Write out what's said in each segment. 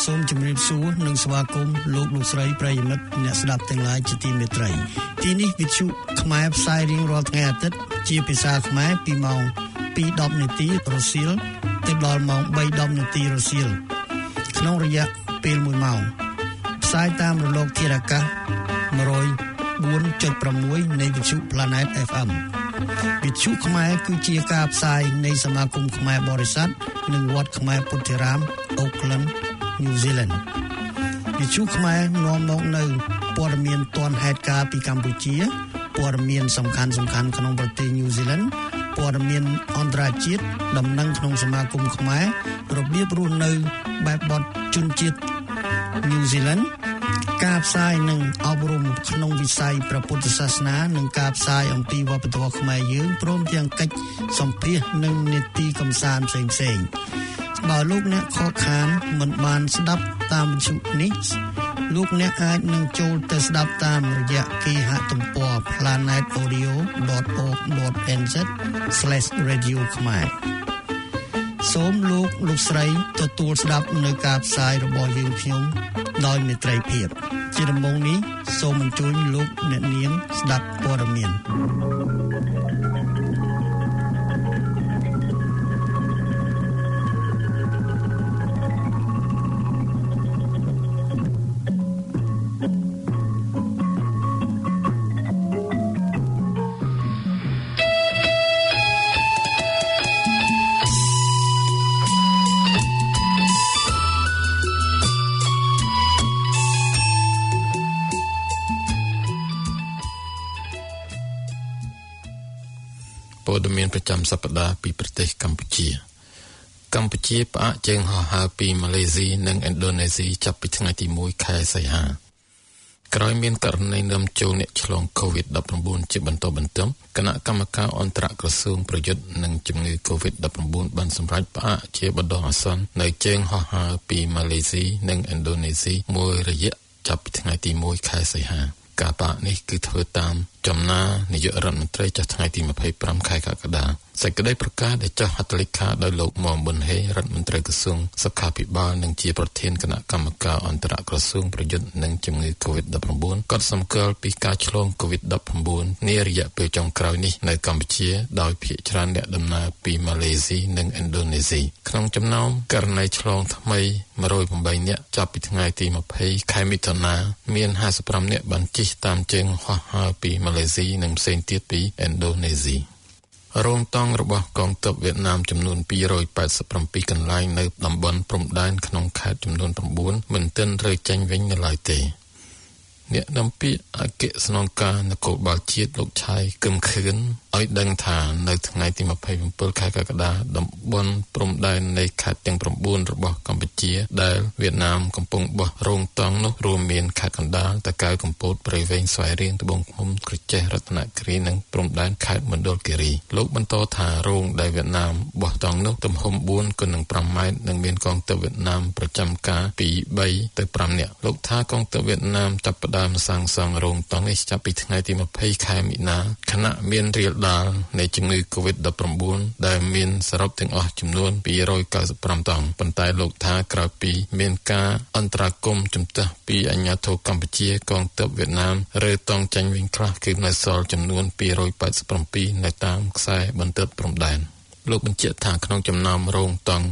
សូមជម្រាបសួរនិងស្វាគមន៍លោកស្រីប្រិយមិត្តអ្នកស្ដាប់ទាំងឡាយជាទីមេត្រីទីនេះវិទ្យុខ្មែរផ្សាយរៀងរាល់ថ្ងៃអាទិត្យជាភាសាខ្មែរពីម៉ោង 2:10 នាទីរសៀលទៅដល់ម៉ោង 3:10 នាទីរសៀលក្នុងរយៈពេល1ម៉ោងផ្សាយតាមរលកធាតុអាកាស 104.6 នៃវិទ្យុ Planet FM វិទ្យុខ្មែរគឺជាការផ្សាយនៃសមាគមខ្មែរបរិស័ទនិងវត្តខ្មែរពុទ្ធិរាម Auckland New Zealand វិទ្យុខ្មែរនាំមកនៅព័ត៌មានទាន់ហេតុការណ៍ពីកម្ពុជាព័ត៌មានសំខាន់ៗក្នុងប្រទេស New Zealand ព័ត៌មានអន្តរជាតិដំណឹងក្នុងសមាគមខ្មែររបៀបរស់នៅបែបបទជនជាតិ New Zealand ការផ្សាយនិងអប់រំក្នុងវិស័យព្រះពុទ្ធសាសនានិងការផ្សាយអំពីវប្បធម៌ខ្មែរយើងព្រមទាំងកិច្ចសម្ភាសន៍និងនីតិកម្សាន្តផ្សេងៗបើលោកអ្នកខកខានមិនបានស្ដាប់តាមវិទ្យុនេះលោកអ្នកអាចនឹងចូលទៅស្ដាប់តាមរយៈគេហទំព័រ planetaudio.org.nz/radio ខ្មែរសូមលោកស្រីទទួលស្ដាប់នៅការផ្សាយរបស់យើងខ្ញុំដោយមេត្រីភាពជាដំបូងនេះសូមអញ្ជើញលោកអ្នកនាងស្ដាប់ព័ត៌មានព័ត៌មានប្រចាំសប្តាហ៍ពីប្រទេសកម្ពុជាផ្អាកជើងហោះហើរពីម៉ាឡេស៊ីនិងឥណ្ឌូនេស៊ីចាប់ពីថ្ងៃទី1 ខែសីហាក្រោយមានករណីនាំចូលអ្នកឆ្លង COVID-19 ជាបន្តបន្ទាប់គណៈកម្មការអន្តរក្រសួងប្រយុទ្ធនឹងជំងឺ COVID-19 បានសម្រេចផ្អាកជាបណ្ដោះអាសន្ននៅជើងហោះហើរពីម៉ាឡេស៊ីនិងឥណ្ឌូនេស៊ីមួយរយៈចាប់ពីថ្ងៃទី1 ខែសីហាការផ្អាកនេះគឺធ្វើតាមចំណានាយករដ្ឋមន្ត្រីចុះថ្ងៃទី25 ខែកក្កដាសេចក្តីប្រកាសដែលចុះហត្ថលេខាដោយលោកមុំប៊ុនហេរដ្ឋមន្ត្រីក្រសួងសុខាភិបាលនិងជាប្រធានគណៈកម្មការអន្តរក្រសួងប្រយុទ្ធនឹងជំងឺ COVID-19 ក៏សម្គាល់ពីការឆ្លង COVID-19 នារយៈពេលចុងក្រោយនេះនៅកម្ពុជាដោយភាគច្រើនអ្នកដំណើរពីម៉ាឡេស៊ីនិងឥណ្ឌូនេស៊ីក្នុងចំណោមករណីឆ្លងថ្មី108នាក់ចាប់ពីថ្ងៃទី20 ខែមិថុនាមាន55នាក់បានជិះតាមជើងហោះហើរពីម៉ាឡេស៊ីនិងផ្សេងទៀតពីឥណ្ឌូនេស៊ីរោងតង់របស់កងទ័ពវៀតណាមចំនួន287កន្លែងនៅតំបន់ព្រំដែនក្នុងខេត្តចំនួន9មិនទាន់រើចេញវិញនៅឡើយទេអ្នកនាំពាក្យអគ្គស្នងការនគរបាលជាតិលោកឆៃកឹមខឿនឲ្យដឹងថានៅថ្ងៃទី27 ខែកក្កដាតំបន់ព្រំដែននៃខេត្តទាំង9របស់កម្ពុជាដែលវៀតណាមកំពុងបោះរោងតង់នោះរួមមានខេត្តកណ្ដាលតាកែវកំពតព្រៃវែងស្វាយរៀងត្បូងឃ្មុំក្រចេះរតនគិរីនិងព្រំដែនខេត្តមណ្ឌលគិរីលោកបន្តថារោងដែលវៀតណាមបោះតង់នោះទំហំ 4x5 ម៉ែត្រនិងមានកងទ័ពវៀតណាមប្រចាំការពី3ទៅ5នាក់លោកថាកងទ័ពវៀតណាមចាប់ផ្ដើមសាងសង់រោងតង់នេះចាប់ពីថ្ងៃទី20 ខែមិនិនាខណៈមានរាលដាលនៃជំងឺ COVID-19 ដែលមានសរុបទាំងអស់ចំនួន295តង់ប៉ុន្តែលោកថាក្រោយពីមានការអន្តរាគមន៍ជំទាស់ពីអាជ្ញាធរកម្ពុជាកងទ័ពវៀតណាមរើតង់ចាញ់វិញខ្លះគឺនៅសល់ចំនួន287នៅតាមខ្សែបន្ទាត់ព្រំដែនលោកបញ្ជាក់ថាក្នុងចំណោមរោងតង់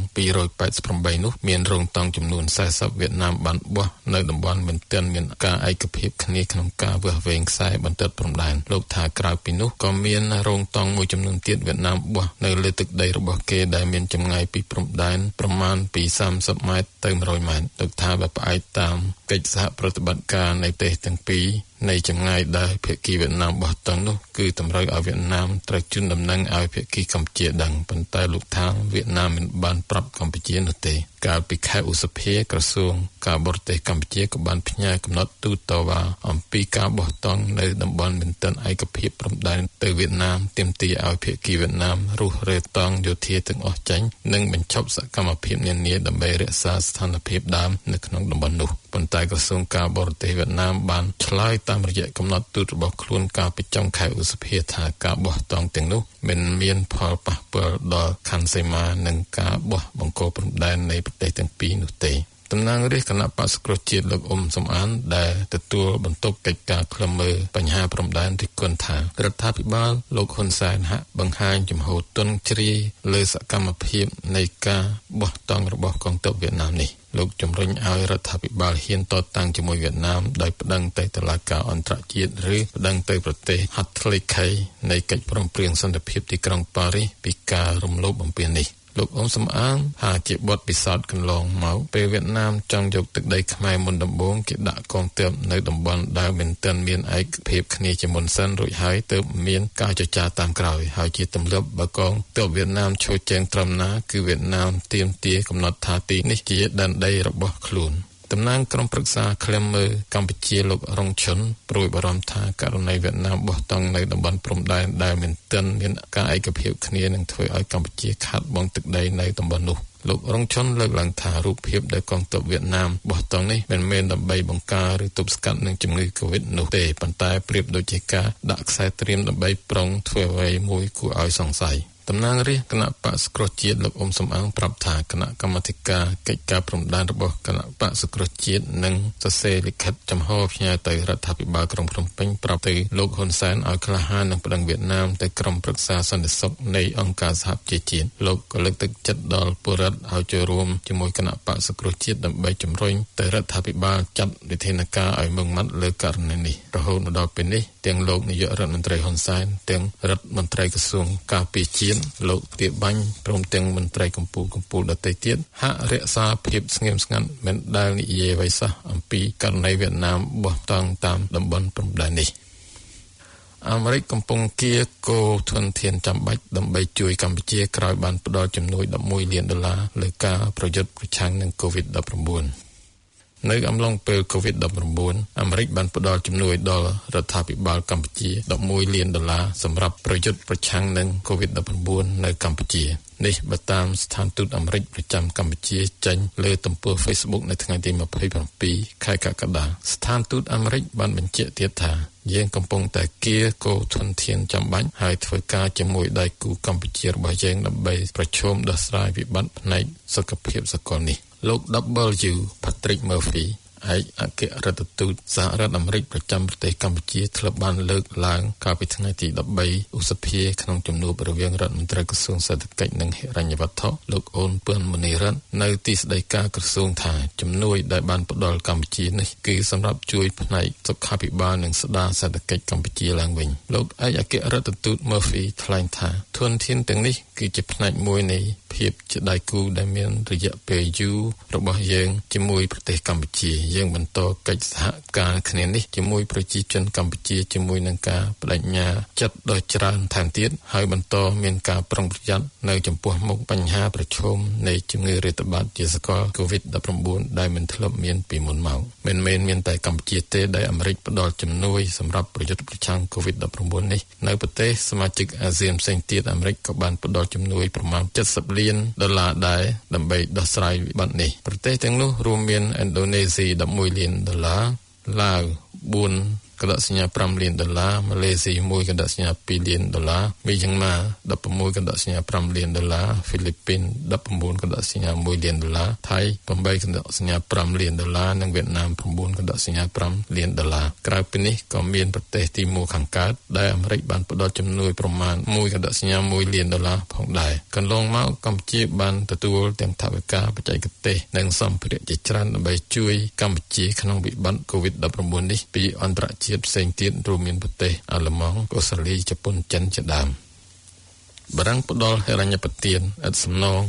288នោះមានរោងតង់ចំនួន40វៀតណាមបានបោះនៅតំបន់មិនទាន់មានការឯកភាពគ្នាក្នុងការវាស់វែងខ្សែបន្ទាត់ព្រំដែនលោកថាក្រៅពីនោះក៏មានរោងតង់មួយចំនួនទៀតវៀតណាមបោះនៅលើទឹកដីរបស់គេដែលមានចម្ងាយពីព្រំដែនប្រមាណពី30ម៉ែត្រទៅ100ម៉ែត្រលោកថាបើផ្អែកតាមកិច្ចសហប្រតិបត្តិការនៃប្រទេសទាំងពីរនៃចម្ងាយដែលភាគីវៀតណាមបោះតង់នោះគឺតម្រូវឲ្យវៀតណាមត្រូវជូនដំណឹងឲ្យភាគីកម្ពុជាដឹងប៉ុន្តែលោកថាវៀតណាមមិនបានប្រាប់កម្ពុជានោះទេកាលពីខែឧសភាក្រសួងការបរទេសកម្ពុជាក៏បានផ្ញើកំណត់ទូតតវ៉ាអំពីការបោះតង់នៅតំបន់មិនទាន់ឯកភាពព្រំដែនទៅវៀតណាមទាមទារឲ្យភាគីវៀតណាមរុះរើតង់យោធាទាំងអស់ចេញនិងបញ្ឈប់សកម្មភាពនានាដើម្បីរក្សាស្ថានភាពដើមនៅក្នុងតំបន់នោះប៉ុន្តែក្រសួងការបរទេសវៀតណាមបានឆ្លើយតាមរយៈកំណត់ទូតរបស់ខ្លួនកាលពីចុងខែឧសភាថាការបោះតង់ទាំងនោះមិនមានផលប៉ះពាល់ដល់ខណ្ឌសីមានិងការបោះបង្គោលព្រំដែននៃប្រទេសទាំងពីរនោះទេតំណាងរាជគណៈបក្សសង្គ្រោះជាតិលោកអ៊ុំសំអានដែលទទួលបន្ទុកកិច្ចការឃ្លាំមើលបញ្ហាព្រំដែនរិះគន់ថារដ្ឋាភិបាលលោកហ៊ុនសែនហាក់បង្ហាញជំហរទន់ជ្រាយលើសកម្មភាពនៃការបោះតង់របស់កងទ័ពវៀតណាមនេះលោកជំរុញឲ្យរដ្ឋាភិបាលហ៊ានតតាំងជាមួយវៀតណាមដោយប្តឹងទៅតុលាការអន្តរជាតិឬប្តឹងទៅប្រទេសហត្ថលេខីនៃកិច្ចព្រមព្រៀងសន្តិភាពទីក្រុងប៉ារីសពីការរំលោភបំពាននេះលោកអ៊ុំសំអាងថាជាបទពិសោធន៍កន្លងមកពេលវៀតណាមចង់យកទឹកដីខ្មែរមុនដំបូងគេដាក់កងទ័ពនៅតំបន់ដែលមិនទាន់មានឯកភាពគ្នាជាមុនសិនរួចហើយទើបមានការចរចាតាមក្រោយហើយជាទម្លាប់បើកងទ័ពវៀតណាមឈរជើងត្រឹមណាគឺវៀតណាមទាមទារកំណត់ថាទីនេះជាដែនដីរបស់ខ្លួនតំណាងក្រុមប្រឹក្សាឃ្លាំមើលកម្ពុជាលោករងឈុនព្រួយបារម្ភថាករណីវៀតណាមបោះតង់នៅតំបន់ព្រំដែនដែលមិនទាន់មានការឯកភាពគ្នានឹងធ្វើឲ្យកម្ពុជាខាត់បងទឹកដីនៅតំបន់នោះលោករងឈុនលើកឡើងថារូបភាពដែលកងទ័ពវៀតណាមបោះតង់នេះមិនមែនដើម្បីបង្ការឬទប់ស្កាត់នឹងជំងឺ Covid នោះទេប៉ុន្តែប្រៀបដូចជាការដាក់ខ្សែត្រៀមដើម្បីប្រុងធ្វើអ្វីមួយគួរឲ្យសង្ស័យតំណាងរាជគណៈបក្សសង្គ្រោះជាតិលោកអ៊ុំសំអាងប្រាប់ថាគណៈកម្មាធិការកិច្ចការព្រំដែនរបស់គណៈបក្សសង្គ្រោះជាតិនឹងសរសេរលិខិតចំហផ្ញើទៅរដ្ឋាភិបាលក្រុងភ្នំពេញប្រាប់ទៅលោកហ៊ុនសែនឲ្យក្លាហាននឹងប្តឹងវៀតណាមទៅក្រុមប្រឹក្សាសន្តិសុខនៃអង្គការសហប្រជាជាតិលោកក៏លើកទឹកចិត្តដល់ពលរដ្ឋឲ្យចូលរួមជាមួយគណៈបក្សសង្គ្រោះជាតិដើម្បីជំរុញទៅរដ្ឋាភិបាលចាត់វិធានការឲ្យម៉ឺងម៉ាត់លើករណីនេះរហូតមកដល់ពេលនេះទាំងលោកនាយករដ្ឋមន្ត្រីហ៊ុនសែនទាំងរដ្ឋមន្ត្រីក្រសួងការពារជាតិលោកទាបាញ់ព្រមទាំងមន្ត្រីកម្ពុជាដទៃទៀតហាក់រក្សាភាពស្ងៀមស្ងាត់មិនដែលនិយាយអ្វីសោះអំពីករណីវៀតណាមបោះតង់តាមតំបន់ព្រំដែននេះអាមេរិកកំពុងគៀកោធនធានចាំបាច់ដើម្បីជួយកម្ពុជាក្រោយបានផ្តល់ជំនួយ$11 លានលើការប្រយុទ្ធប្រឆាំងនឹង COVID-19នៅអំឡុងពេល COVID-19 អាមេរិកបានផ្តល់ជំនួយដល់រដ្ឋាភិបាលកម្ពុជា$11 លានសម្រាប់ប្រយុទ្ធប្រឆាំងនឹង COVID-19 នៅកម្ពុជានេះបើតាមស្ថានទូតអាមេរិកប្រចាំកម្ពុជាចេញលើទំព័រ Facebook នៅថ្ងៃទី27ខែកក្កដាស្ថានទូតអាមេរិកបានបញ្ជាក់ទៀតថាយើងកំពុងតែគៀកោធនធានចាំបាច់ហើយធ្វើការជាមួយដៃគូកម្ពុជារបស់យើងដើម្បីប្រឈមដោះស្រាយវិបត្តិផ្នែកសុខភាពសកលនេះលោក W. Patrick Murphy ឯកអគ្គរដ្ឋទូតសហរដ្ឋអាមេរិកប្រចាំប្រទេសកម្ពុជាធ្លាប់បានលើកឡើងកាលពីថ្ងៃទី13ឧសភាក្នុងជំនួបរវាងរដ្ឋមន្ត្រីក្រសួងសេដ្ឋកិច្ចនិងហិរញ្ញវត្ថុលោកអូនពឿនមនីរតន៍នៅទីស្តីការក្រសួងថាជំនួយដែលបានផ្ដល់កម្ពុជានេះគឺសម្រាប់ជួយផ្នែកសុខាភិបាលនិងស្ដារសេដ្ឋកិច្ចកម្ពុជាឡើងវិញលោកឯកអគ្គរដ្ឋទូត Murphy ថ្លែងថាធនធានទាំងនេះគឺជាផ្នែកមួយនៃភាពជាដៃគូដែលមានរយៈពេលយូររបស់យើងជាមួយប្រទេសកម្ពុជាយើងបន្តកិច្ចសហការគ្នានេះជាមួយប្រជាជនកម្ពុជាជាមួយនឹងការបដិញ្ញាចិត្តដ៏ច្រើនថែមទៀតហើយបន្តមានការប្រុងប្រយ័ត្ននៅចំពោះមុខបញ្ហាប្រឈមនៃជំងឺរាតត្បាតជាសកល COVID-19 ដែលមិនធ្លាប់មានពីមុនមកមិនមែនមានតែកម្ពុជាទេដែលអាមេរិកផ្ដល់ជំនួយសម្រាប់ប្រយុទ្ធប្រឆាំង COVID-19 នេះនៅប្រទេសសមាជិកអាស៊ានផ្សេងទៀតអាមេរិកក៏បានផ្ដល់ជំនួយប្រមាណ$70 លានដែរដើម្បីដោះស្រាយវិបត្តិនេះប្រទេសទាំងនោះរួមមានឥណ្ឌូនេស៊ី$11 លានឡាវ4.5 លាន$ម៉ាឡេស៊ី1.2 លាន$មីយ៉ាន់ម៉ា$16.5 លាន$ហ្វីលីពីន$19.1 លាន$ថៃ$8.5 លាន$និងវៀតណាម$9.5 លាន$ក្រៅពីនេះក៏មានប្រទេសទីមូខាងកើតដែលអាមេរិកបានផ្ដល់ជំនួយប្រមាណ$1.1 លាន$ផងដែរកន្លងមកកម្ពុជាបានទទួលទាំងថវិកាបច្ចេកទេសនិងសម្ភារៈជាច្រើនដើម្បីជួយកម្ពុជាក្នុងវិបត្តិ COVID-19 នេះពីអន្តរជាតិផ្សេងទៀតរួមមានប្រទេសអាល្លឺម៉ង់អូស្ត្រាលីជប៉ុនចិនជាដើមបារាំងផ្ដល់ហិរញ្ញប្បទានឥតសំណង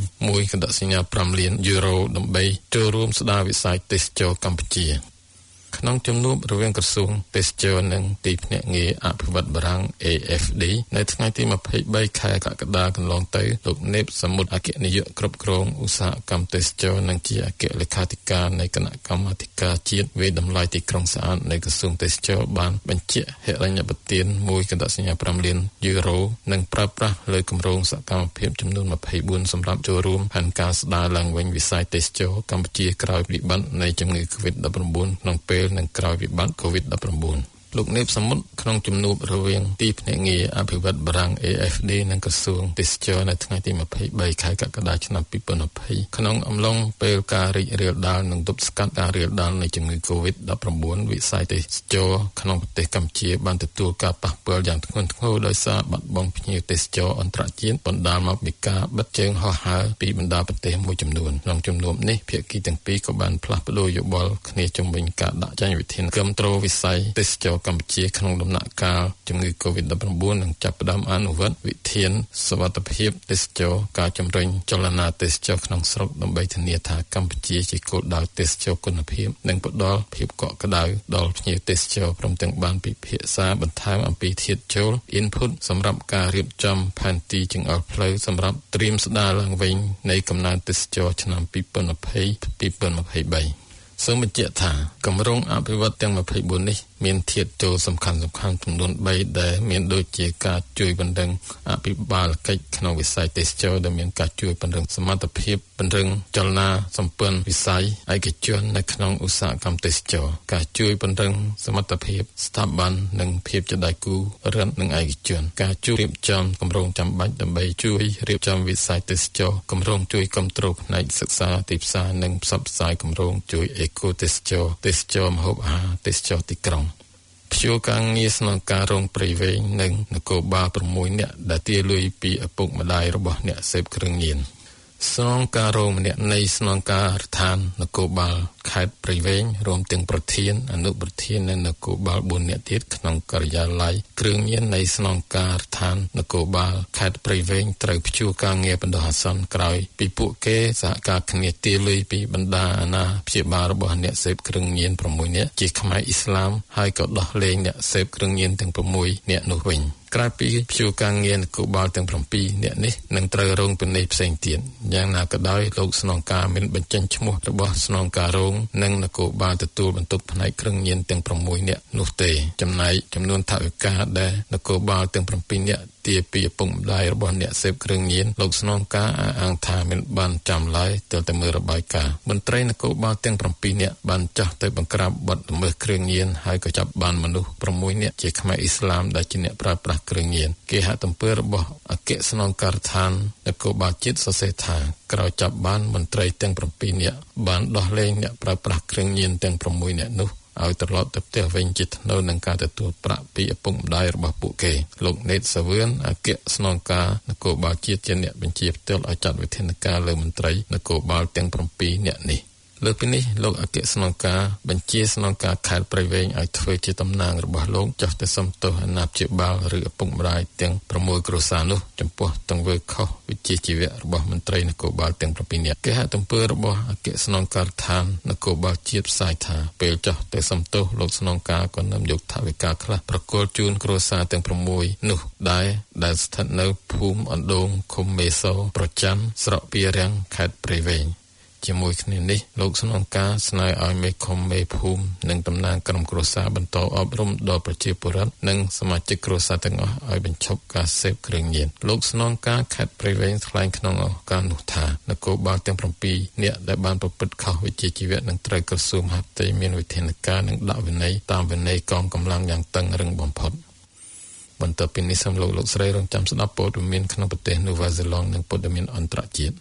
$1.5 លានដើម្បីចូលរួមស្ដារវិស័យទេសចរណ៍កម្ពុជាក្នុងជំនួបរវាងក្រសួងទេសចរណ៍និងទីភ្នាក់ងារអភិវឌ្ឍបារាំង AFD នៅថ្ងៃទី23ខែកក្កដាកន្លងទៅលោកណេបសមុទ្រអគ្គនាយកគ្រប់គ្រងឧស្សាហកម្មទេសចរណ៍និងជាអគ្គលេខាធិការនៃគណៈកម្មាធិការជាតិវិតម្លៃទីក្រុងស្អាតនៃក្រសួងទេសចរណ៍បានបញ្ជាក់ហិរញ្ញប្បទាន$1.5 លាននិងប្រើប្រាស់លើគម្រោងសកម្មភាពចំនួន24សម្រាប់ចូលរួមផែនការស្ដារឡើងវិញវិស័យទេសចរណ៍កម្ពុជាក្រោយវិបត្តិនៃជំងឺ COVID-19 ក្នុងពេលនិងក្រោយវិបត្តិ COVID-19 លោកនេបសមុទ្រក្នុងជំនួបរវាងទីភ្នាក់ងារអភិវឌ្ឍបារាំង AFD និងក្រសួងទេសចរនៅថ្ងៃទី23ខែកក្កដាឆ្នាំ2020ក្នុងអំឡុងពេលការរីករាលដាលនិងទប់ស្កាត់ការរាលដាលនៃជំងឺ COVID-19 វិស័យទេសចរក្នុងប្រទេសកម្ពុជាបានទទួលការប៉ះពាល់យ៉ាងធ្ងន់ធ្ងរដោយសារបាត់បង់ភ្ញៀវទេសចរអន្តរជាតិបណ្ដាលមកពីការបិទជើងហោះហើរពីបណ្ដាប្រទេសមួយចំនួនក្នុងជំនួបនេះភាគីទាំងពីរក៏បានផ្លាស់ប្ដូរយោបល់គ្នាជុំវិញការដាក់ចេញវិធានគាំទ្រវិស័យទេសចរកម្ពុជាក្នុងដំណាក់កាលជំងឺ COVID-19 និងចាប់ផ្ដើមអនុវត្តវិធានសុវត្ថិភាពទេសចរការជំរុញចលនាទេសចរក្នុងស្រុកដើម្បីធានាថាកម្ពុជាជាគោលដៅទេសចរគុណភាពនិងផ្ដល់ភាពកក់ក្ដៅដល់ភ្ញៀវទេសចរព្រមទាំងបានពិភាក្សាបន្ថែមអំពីធាតុចូល input សម្រាប់ការរៀបចំផែនទីចង្អុលផ្លូវសម្រាប់ត្រៀមស្ដារឡើងវិញនៃកំណើនទេសចរឆ្នាំ2020-2023សូមបញ្ជាក់ថាគម្រោងអភិវឌ្ឍទាំង24នេះមានធាតុចូលសំខាន់ៗចំនួន3ដែលមានដូចជាការជួយបណ្ដឹងអភិបាលកិច្ចក្នុងវិស័យទេសចរដែលមានការជួយពង្រឹងសមត្ថភាពពង្រឹងចលនាសម្ព័ន្ធវិស័យឯកជននៅក្នុងឧស្សាហកម្មទេសចរការជួយពង្រឹងសមត្ថភាពស្ថាប័ននិងភាពជាដៃគូរដ្ឋនិងឯកជនការជួយរៀបចំគម្រោងចាំបាច់ដើម្បីជួយរៀបចំវិស័យទេសចរគម្រោងជួយគ្រប់គ្រងផ្នែកសិក្សាទីផ្សារនិងផ្សព្វផ្សាយគម្រោងជួយអេកូទេសចរទេសចរម្ហូបអាហារទេសចរទីក្រុងព្យួរការងារស្នងការរងព្រៃវែងនិងនគរបាល6នាក់ដែលទារលុយពីឪពុកម្ដាយរបស់អ្នកសេពគ្រឿងញៀនស្នងការរងម្នាក់នៃស្នងការដ្ឋាននគរបាលខេត្តព្រៃវែងរួមទាំងប្រធានអនុប្រធាននិងនគរបាល4នាក់ទៀតក្នុងការិយាល័យគ្រឿងញៀននៃស្នងការដ្ឋាននគរបាលខេត្តព្រៃវែងត្រូវព្យួរការងារបណ្ដោះអាសន្នក្រោយពីពួកគេសហការគ្នាទារលុយពីបណ្ដាអាណាព្យាបាលរបស់អ្នកសេពគ្រឿងញៀន6នាក់ជាខ្មែរអ៊ីស្លាមហើយក៏ដោះលែងអ្នកសេពគ្រឿងញៀនទាំង6នាក់នោះវិញក្រៅពីព្យួរការងារនគរបាលទាំង7នាក់នេះនឹងត្រូវរងពិន័យផ្សេងទៀតយ៉ាងណាក៏ដោយលោកស្នងការមានបញ្ចេញឈ្មោះរបស់ស្នងការរងនិងនគរបាលទទួលបន្ទុកផ្នែកគ្រឿងញៀនទាំង6នាក់នោះទេចំណែកចំនួនថវិកាដែលនគរបាលទាំង7នាក់ទារពីឪពុកម្ដាយរបស់អ្នកសេពគ្រឿងញៀនលោកស្នងការអះអាងថាមានបានចាំឡើយទើបតែមើលរបាយការណ៍មន្ត្រីនគរបាលទាំង7នាក់បានចាស់ទៅបង្ក្រាបបទល្មើសគ្រឿងញៀនហើយក៏ចាប់បានមនុស្ស6នាក់ជាខ្មែរអ៊ីស្លាមដែលជាអ្នកប្រើប្រាស់គ្រឿងញៀនគេហទំព័ររបស់អគ្គស្នងការដ្ឋាននគរបាលជាតិសរសេរថាក្រោយចាប់បានមន្ត្រីទាំង7នាក់បានដោះលែងអ្នកប្រើប្រាស់គ្រឿងញៀនទាំង6នាក់នោះឲ្យត្រឡប់ទៅផ្ទះវិញជាថ្នូវនឹងការទទួលប្រាក់ពីឪពុកម្ដាយរបស់ពួកគេលោកណេតសាវឿនអគ្គស្នងការនគរបាលជាតិជាអ្នកបញ្ជាផ្ទាល់ឲ្យចាត់វិធានការលើមន្ត្រីនគរបាលទាំង7នាក់នេះលើពីនេះលោកអគ្គស្នងការបញ្ជាស្នងការខេត្តព្រៃវែងឲ្យធ្វើជាតំណាងរបស់លោកចុះទៅសុំទោសអាណាព្យាបាលឬឪពុកម្ដាយទាំង6គ្រួសារនោះចំពោះទង្វើខុសវិជ្ជាជីវៈរបស់មន្ត្រីនគរបាលទាំង7នាក់គេហទំព័ររបស់អគ្គស្នងការដ្ឋាននគរបាលជាតិផ្សាយថាពេលចុះទៅសុំទោសលោកស្នងការក៏នាំយកថវិកាខ្លះប្រគល់ជូនគ្រួសារទាំង6នោះដែលស្ថិតនៅភូមិអណ្ដូងឃុំមេសូប្រចាំស្រុកពីរាំងខេត្តព្រៃវែងជាមួយគ្នានេះលោកស្នងការស្នើឲ្យមេឃុំមេភូមិនិងតំណាងក្រុមគ្រួសារបន្តអប់រំដល់ប្រជាពលរដ្ឋនិងសមាជិកគ្រួសារទាំងអស់ឲ្យបញ្ឈប់ការសេពគ្រឿងញៀនលោកស្នងការខេត្តព្រៃវែងថ្លែងក្នុងឱកាសនោះថានគរបាលទាំង7នាក់ដែលបានប្រព្រឹត្តខុសវិជ្ជាជីវៈនឹងត្រូវក្រសួងមហាផ្ទៃមានវិធានការនិងដាក់វិន័យតាមវិន័យកងកម្លាំងយ៉ាងតឹងរឹងបំផុតបន្ទាប់ពីនេះសូមលោកស្រីរងចាំស្ដាប់ព័ត៌មានក្នុងប្រទេសនូវែលសេឡង់និងព័ត៌មានអន្តរជាតិ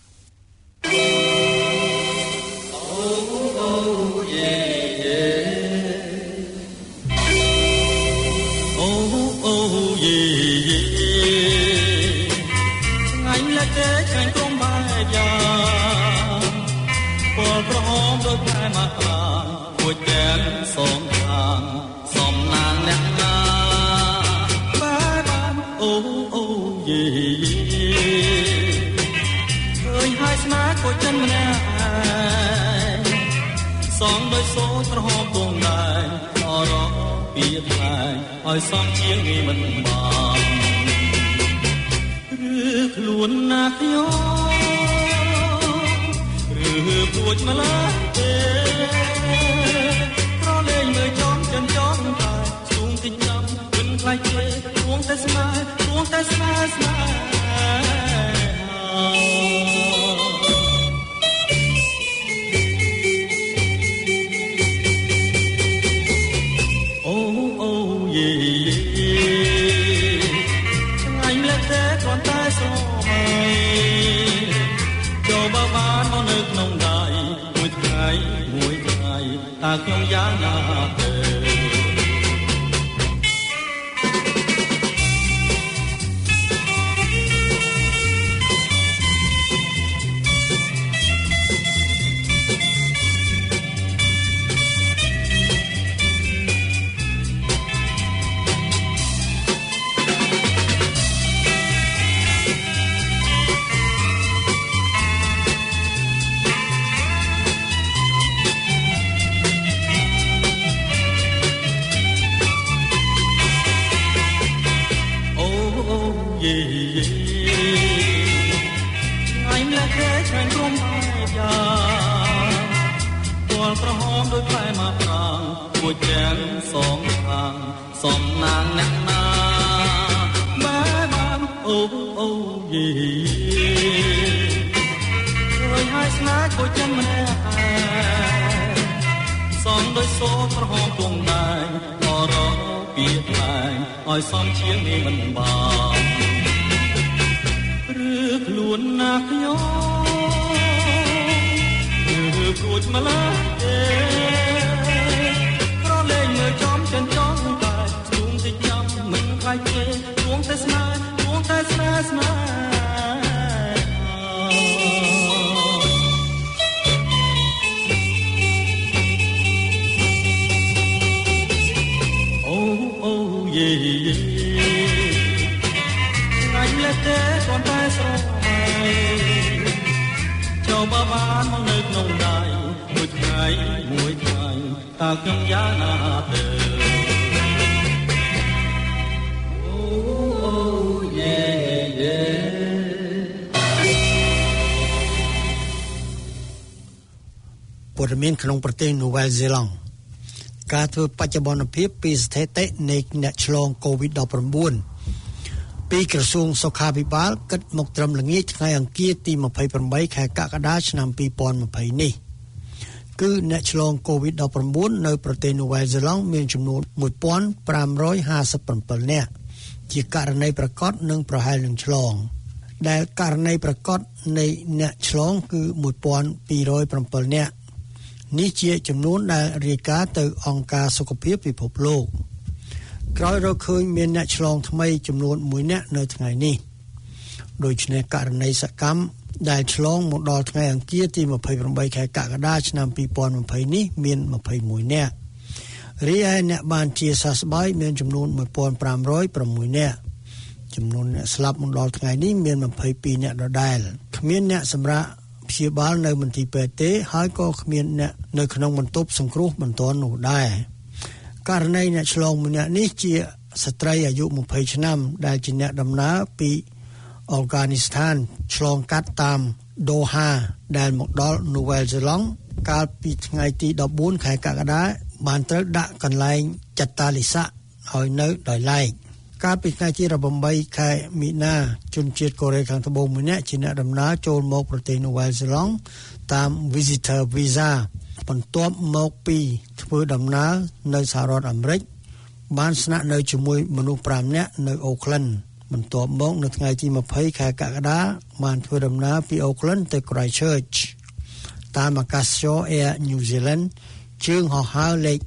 ក្រហមទងដែរអរពីថ្លៃឲ្យសំជាងនេះមិនបានឬខ្លួនណាខ្ញុំឬពួចម្ល៉េះទេក្រលែងមើលចំចិនចោលតែស្ទូងទិញចាំវិញខ្លាចទេគួងតែស្នេហ៍គួងតែស្នេហ៍ស្នេហ៍យតើខ្ញុំយ៉ាងណាទៅសំណាងអ្នកណាបែបានអូយេរយហើយស្នេហ៍ក៏ចាំម្នាក់សំដោយសូមក្រហមទងដែរអរពីផ្លែឲ្យសំជាងនេះមិនបានឬខ្លួនណាខ្ញុំឬព្រួចម្ល៉េះទេប្រលេងមើលចំចិនចង់មិនខ្លាចទេរួងតែស្នេហ៍រួងតែស្នេហ៍ស្នេហ៍អូយេថ្ងៃលេទេគ្រាន់តែស្រមៃចូលបានមកនៅក្នុងដៃមួយថ្ងៃតើខ្ញុំយ៉ាងណាទៅព័ត៌មានក្នុងប្រទេសនូវែលសេឡង់ការធ្វើបច្ចុប្បន្នភាពពីស្ថិតិនៃអ្នកឆ្លង COVID-19 ពីក្រសួងសុខាភិបាលគិតមកត្រឹមល្ងាចថ្ងៃអង្គារទី28ខែកក្កដាឆ្នាំ2020នេះគឺអ្នកឆ្លង COVID-19 នៅប្រទេសនូវែលសេឡង់មានចំនួន 1557 នាក់ជាករណីប្រកាសនិងប្រហែលនឹងឆ្លងដែលករណីប្រកាសនៃអ្នកឆ្លងគឺ1207 នាក់នេះជាចំនួនដែលរាយការណ៍ទៅអង្គការសុខភាពពិភពលោកក្រោយរកឃើញមានអ្នកឆ្លងថ្មីចំនួន1នាក់នៅថ្ងៃនេះដូច្នេះករណីសកម្មដែលឆ្លងមកដល់ថ្ងៃអង្គារទី28ខែកក្កដាឆ្នាំ2020នេះមាន21នាក់រីឯអ្នកបានជាសះស្បើយមានចំនួន1506នាក់ចំនួនអ្នកស្លាប់មកដល់ថ្ងៃនេះមាន22នាក់ដដែលគ្មានអ្នកសម្រាប់ព្យាបាលនៅមន្ទីរពេទ្យទេហើយក៏គ្មានអ្នកនៅក្នុងបន្ទប់សង្គ្រោះបន្ទាន់នោះដែរករណីអ្នកឆ្លងម្នាក់នេះជាស្ត្រីអាយុ20ឆ្នាំដែលជាអ្នកដំណើរពីអ៊ហ្គានីស្ថានឆ្លងកាត់តាមដូហាដែលមកដល់នូវែលសេឡង់កាលពីថ្ងៃទី14ខែកក្កដាបានត្រូវដាក់កន្លែងចាត់តាលិស័កឲ្យនៅដោយឡែកកាលពីថ្ងៃទី18ខែមីនាជនជាតិកូរ៉េខាងត្បូងម្នាក់ជាអ្នកដំណើរចូលមកប្រទេសនូវែលសេឡង់តាម Visitor Visa បន្ទាប់មកពីធ្វើដំណើរនៅសហរដ្ឋអាមេរិកបានស្នាក់នៅជាមួយមនុស្ស5នាក់នៅអូក្លិនបន្ទាប់មកនៅថ្ងៃទី20ខែកក្កដាបានធ្វើដំណើរពីអូក្លិនទៅ Christchurch តាមអាកាសចរ Air New Zealand ជើងហោះហើរលេខ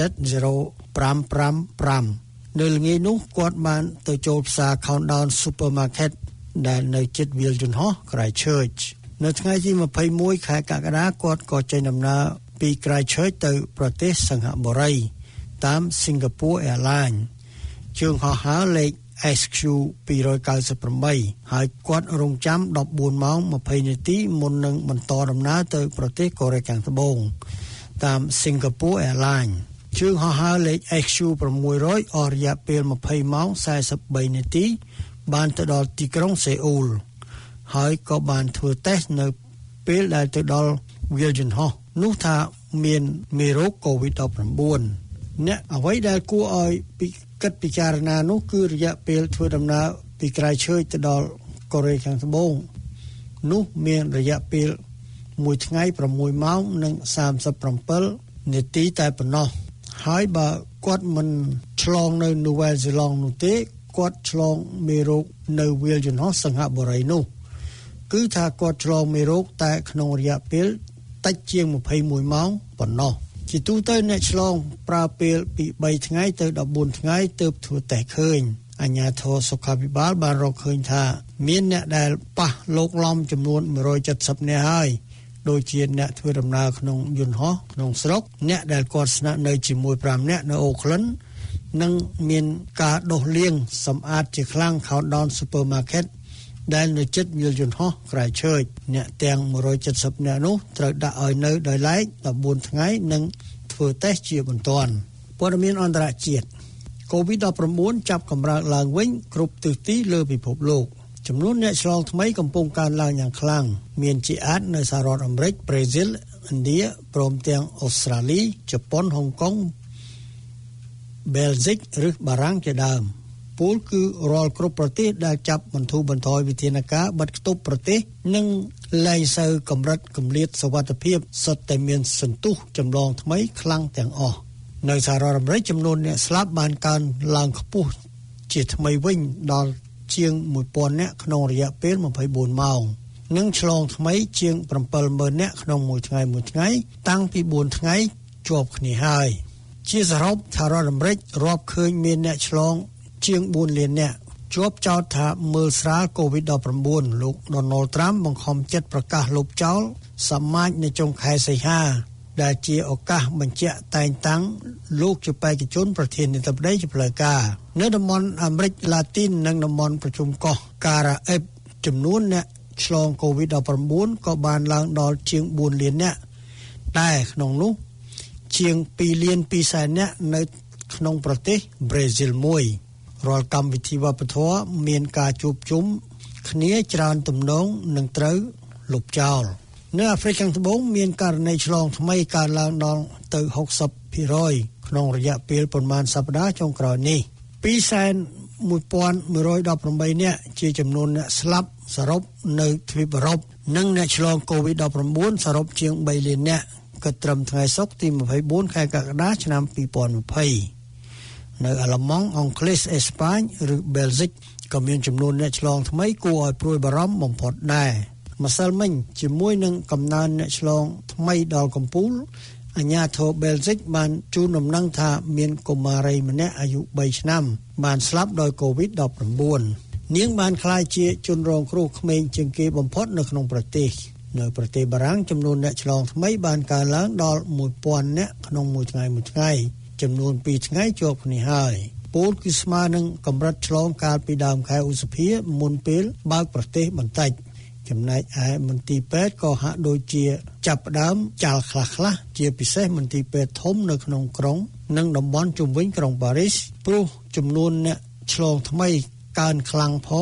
NZ0555 នៅល្ងាចនោះគាត់បានទៅចូលផ្សារ Countdown Supermarket ដែលនៅជិតវាលយន្តហោះ Christchurch នៅថ្ងៃទី21ខែកក្កដាគាត់ក៏ចេញដំណើរពី Christchurch ទៅប្រទេសសិង្ហបុរីតាម Singapore Airlines ជើងហោះហើរលេខ SQ298 ហើយគាត់រងចាំ14ម៉ោង20នាទីមុននឹងបន្តដំណើរទៅប្រទេសកូរ៉េខាងត្បូងតាម Singapore Airlines ជើងហោះហើរលេខ SQ600 អស់រយៈពេល20ម៉ោង43នាទីបានទៅដល់ទីក្រុងសេអ៊ូលហើយក៏បានធ្វើតេស្តនៅពេលដែលទៅដល់វាលយន្តហោះនោះថាមានមេរោគ COVID-19 អ្នកអ្វីដែលគួរឲ្យគិតពិចារណានោះគឺរយៈពេលធ្វើដំណើរពីក្រៅឈើទៅដល់កូរ៉េខាងត្បូងនោះមានរយៈពេល1ថ្ងៃ6ម៉ោងនិង37នាទីតែប៉ុណ្ណោះហើយបើគាត់មិនឆ្លងនៅនូវែលសេឡង់នោះទេគាត់ឆ្លងមេរោគនៅវាលយន្តហោះសិង្ហបុរីនោះគឺថាគាត់ឆ្លងមេរោគតែក្នុងរយៈពេលតិចជាង21ម៉ោងប៉ុណ្ណោះជាទូទៅអ្នកឆ្លងប្រើពេលពី3ថ្ងៃទៅ14ថ្ងៃទើបធ្វើតេស្តឃើញអាជ្ញាធរសុខាភិបាលបានរកឃើញថាមានអ្នកដែលប៉ះលោកឡំចំនួន170នាក់ហើយដូចជាអ្នកធ្វើដំណើរក្នុងយន្តហោះក្នុងស្រុកអ្នកដែលគាត់ស្នាក់នៅជាមួយ5នាក់នៅអូក្លិននិងមានការដុសលាងសម្អាតជាខ្លាំង Countdown Supermarket ដែលនៅជិតវាលយន្តហោះក្រៃឈើអ្នកទាំង170នាក់នោះត្រូវដាក់ឲ្យនៅដោយឡែក14ថ្ងៃនិងធ្វើតេស្តជាបន្ទាន់ព័ត៌មានអន្តរជាតិ COVID-19 ចាប់កម្រើកឡើងវិញគ្រប់ទិសទីលើពិភពលោកចំនួនអ្នកឆ្លងថ្មីកំពុងកើនឡើងយ៉ាងខ្លាំងមានជាអាចនៅសហរដ្ឋអាមេរិកប្រេស៊ីលឥណ្ឌាព្រមទាំងអូស្ត្រាលីជប៉ុនហុងកុងបែលហ្សិកឬបារាំងជាដើមពលគឺរាល់គ្រប់ប្រទេសដែលចាប់បន្ធូរបន្ថយវិធានការបិទគប់ប្រទេសនិងលែងសូវកម្រិតគម្លាតសុវត្ថិភាពសុទ្ធតែមានសន្ទុះចម្លងថ្មីខ្លាំងទាំងអស់នៅសហរដ្ឋអាមេរិកចំនួនអ្នកស្លាប់បានកើនឡើងខ្ពស់ជាថ្មីវិញដល់ជាង 1000 នាក់ក្នុងរយៈពេល24ម៉ោងនិងឆ្លងថ្មីជាង 70000 នាក់ក្នុងមួយថ្ងៃតាំងពី4ថ្ងៃជាប់គ្នាហើយជាសរុបសហរដ្ឋអាមេរិករាប់ឃើញមានអ្នកឆ្លងជាង4លាននាក់ជាប់ចោទថាមើលស្រាល COVID-19 លោក Donald Trump បង្ខំចិត្តប្រកាសលុបចោលសមាជនៅចុងខែសីហាដែលជាឱកាសបញ្ជាក់តែងតាំងលោកជាបេក្ខជនប្រធានាធិបតីជាផ្លូវការនៅតំបន់អាមេរិកឡាទីននិងតំបន់ប្រជុំកោះការ៉ាអេបចំនួនអ្នកឆ្លង COVID-19 ក៏បានឡើងដល់ជាង4លាននាក់តែក្នុងនោះជាង2លាន2សែននាក់នៅក្នុងប្រទេសប្រេស៊ីលមួយរាល់កម្មវិធីវប្បធម៌មានការជួបជុំគ្នាច្រើនទំនងនឹងត្រូវលុបចោលនៅអាហ្វ្រិកខាងត្បូងមានករណីឆ្លងថ្មីកើនឡើងដល់ទៅ 60% ក្នុងរយៈពេលប្រមាណសប្តាហ៍ចុងក្រោយនេះ 2,118 នាក់ជាចំនួនអ្នកស្លាប់សរុបនៅទ្វីបអឺរ៉ុបនិងអ្នកឆ្លង COVID-19 សរុបជាង3លាននាក់គិតត្រឹមថ្ងៃសុក្រទី24ខែកក្កដាឆ្នាំ2020នៅអាល្លឺម៉ង់អង់គ្លេសអេស្ប៉ាញឬបែលហ្សិកក៏មានចំនួនអ្នកឆ្លងថ្មីគួរឲ្យព្រួយបារម្ភបំផុតដែរម្សិលមិញជាមួយនឹងកំណើនអ្នកឆ្លងថ្មីដល់កំពូលអាជ្ញាធរបែលហ្សិកបានជូនដំណឹងថាមានកុមារីម្នាក់អាយុ3ឆ្នាំបានស្លាប់ដោយ COVID-19 នាងបានក្លាយជាជនរងគ្រោះក្មេងជាងគេបំផុតនៅក្នុងប្រទេសនៅប្រទេសបារាំងចំនួនអ្នកឆ្លងថ្មីបានកើនឡើងដល់ 1000 នាក់ក្នុងមួយថ្ងៃចំនួន2ថ្ងៃជាប់គ្នាហើយពលគឺស្មើនឹងកម្រិតឆ្លងកាលពីដើមខែឧសភាមុនពេលបើកប្រទេសបន្តិចចំណែកឯមន្ទីរពេទ្យក៏ហាក់ដូចជាចាប់ផ្ដើមចាល់ខ្លះជាពិសេសមន្ទីរពេទ្យធំនៅក្នុងក្រុងនិងតំបន់ជុំវិញក្រុងប៉ារីសព្រោះចំនួនអ្នកឆ្លងថ្មីកើនខ្លាំងផង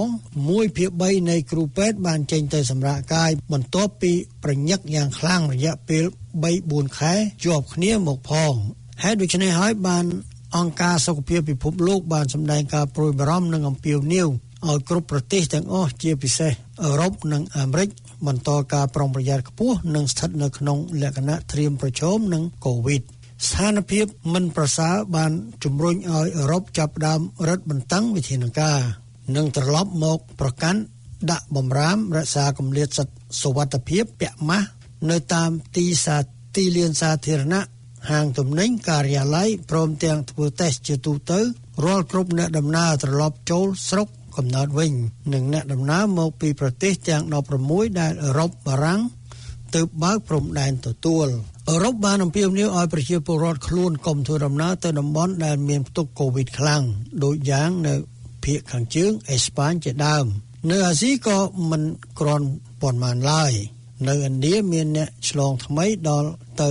1/3នៃគ្រូពេទ្យបានចេញទៅសម្រាកកាយបន្ទាប់ពីប្រញឹកយ៉ាងខ្លាំងរយៈពេល 3-4 ខែជាប់គ្នាមកផងហេតុដូច្នេះហើយបានអង្គការសុខភាពពិភពលោកបានសម្ដែងការព្រួយបារម្ភនិងអំពាវនាវឲ្យគ្រប់ប្រទេសទាំងអស់ជាពិសេសអឺរ៉ុបនិងអាមេរិកបន្តការប្រុងប្រយ័ត្នខ្ពស់និងស្ថិតនៅក្នុងលក្ខណៈត្រៀមប្រឈមនឹងកូវីដស្ថានភាពមិនប្រសើរបានជំរុញឲ្យអឺរ៉ុបចាប់ផ្ដើមរឹតបន្តឹងវិធានការនិងត្រឡប់មកប្រកាន់ដាក់បម្រាមរក្សាគម្លាតសុវត្ថិភាពពាក់ម៉ាស់នៅតាមទីលានសាធារណៈហាងទំនិញការិយាល័យព្រមទាំងធ្វើតេស្តជាទូទៅរាល់គ្រប់អ្នកដំណើរត្រឡប់ចូលស្រុកកំណើតវិញនិងអ្នកដំណើរមកពីប្រទេសទាំង16ដែលអឺរ៉ុបបារាំងទើបបើកព្រំដែនទទួលអឺរ៉ុបបានអំពាវនាវឲ្យប្រជាពលរដ្ឋខ្លួនកុំធ្វើដំណើរទៅតំបន់ដែលមានផ្ទុកកូវីដខ្លាំងដូចយ៉ាងនៅភាគខាងជើងអេស្ប៉ាញជាដើមនៅអាស៊ីក៏មិនគ្រាន់ប៉ុន្មានឡើយនៅឥណ្ឌាមានអ្នកឆ្លងថ្មីដល់ទៅ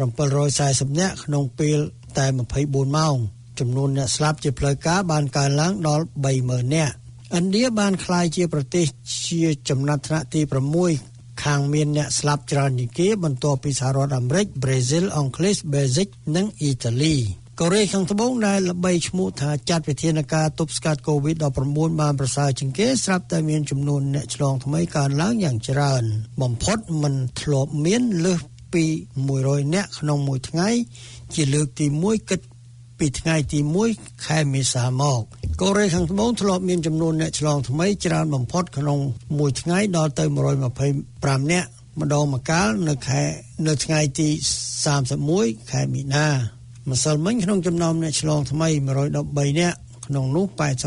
740នាក់ក្នុងពេលតែ24ម៉ោងចំនួនអ្នកស្លាប់ជាផ្លូវការបានកើនឡើងដល់ 30000 នាក់ឥណ្ឌាបានក្លាយជាប្រទេសជាចំណាត់ថ្នាក់ទី6ខាងមានអ្នកស្លាប់ច្រើនជាងគេបន្ទាប់ពីសហរដ្ឋអាមេរិកប្រេស៊ីលអង់គ្លេសបែលហ្សិកនិងអ៊ីតាលីកូរ៉េខាងត្បូងដែលល្បីឈ្មោះថាចាត់វិធានការទប់ស្កាត់ COVID-19 បានប្រសើរជាងគេស្រាប់តែមានចំនួនអ្នកឆ្លងថ្មីកើនឡើងយ៉ាងច្រើនបំផុតមិនធ្លាប់មានលើសពី100នាក់ក្នុងមួយថ្ងៃជាលើកទី1គិតពីថ្ងៃទី1ខែមេសាមកកូរ៉េខាងត្បូងធ្លាប់មានចំនួនអ្នកឆ្លងថ្មីច្រើនបំផុតក្នុងមួយថ្ងៃដល់ទៅ125នាក់ម្ដងម្កាលនៅថ្ងៃទី31ខែមីនាម្សិលមិញក្នុងចំណោមអ្នកឆ្លងថ្មី113នាក់ក្នុងនោះ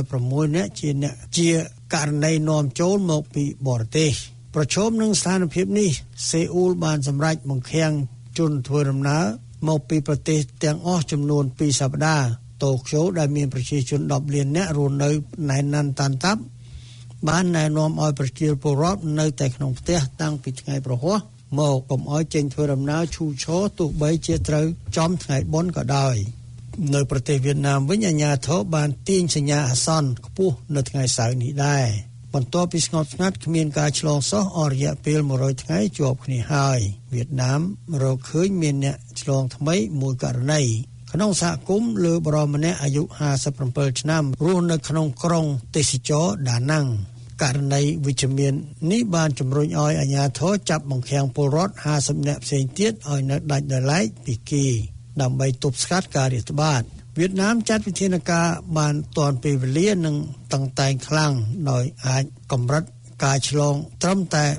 86នាក់ជាករណីនាំចូលមកពីបរទេសប្រឈមនឹងស្ថានភាពនេះសេអ៊ូលបានសម្រេចបង្ខាំងជនធ្វើដំណើរមកពីប្រទេសទាំងអស់ចំនួន2សប្តាហ៍តូក្យូដែលមានប្រជាជន10លាននាក់រស់នៅណែនណាន់តាន់តាប់បានណែនាំឲ្យប្រជាពលរដ្ឋនៅតែក្នុងផ្ទះតាំងពីថ្ងៃប្រហ័សមកកុំឲ្យចេញធ្វើដំណើរឈូឆរទោះបីជាត្រូវចំថ្ងៃបុណ្យក៏ដោយនៅប្រទេសវៀតណាមវិញអាជ្ញាធរបានទាញសញ្ញាអាសន្នខ្ពស់នៅថ្ងៃសៅរ៍នេះដែរបន្ទាប់ពីស្ងប់ស្ងាត់គ្មានការឆ្លងសោះអស់រយៈពេល100ថ្ងៃជាប់គ្នាហើយវៀតណាមរកឃើញមានអ្នកឆ្លងថ្មីមួយករណីក្នុងសហគមន៍លើបរិម្នាក់អាយុ57ឆ្នាំរស់នៅក្នុងក្រុងទេសចរដាណាំងករណីវិជ្ជមាននេះបានជំរុញឲ្យអាជ្ញាធរចាប់បង្ខាំងពលរដ្ឋ50នាក់ផ្សេងទៀតឲ្យនៅដាច់ដោយឡែកពីគេដើម្បីទប់ស្កាត់ការរាតត្បាតវៀតណាមចាត់វិធានការបានទាន់ពេលវេលានិងតឹងតែងខ្លាំងដោយអាចកម្រិតការឆ្លងត្រឹមតែ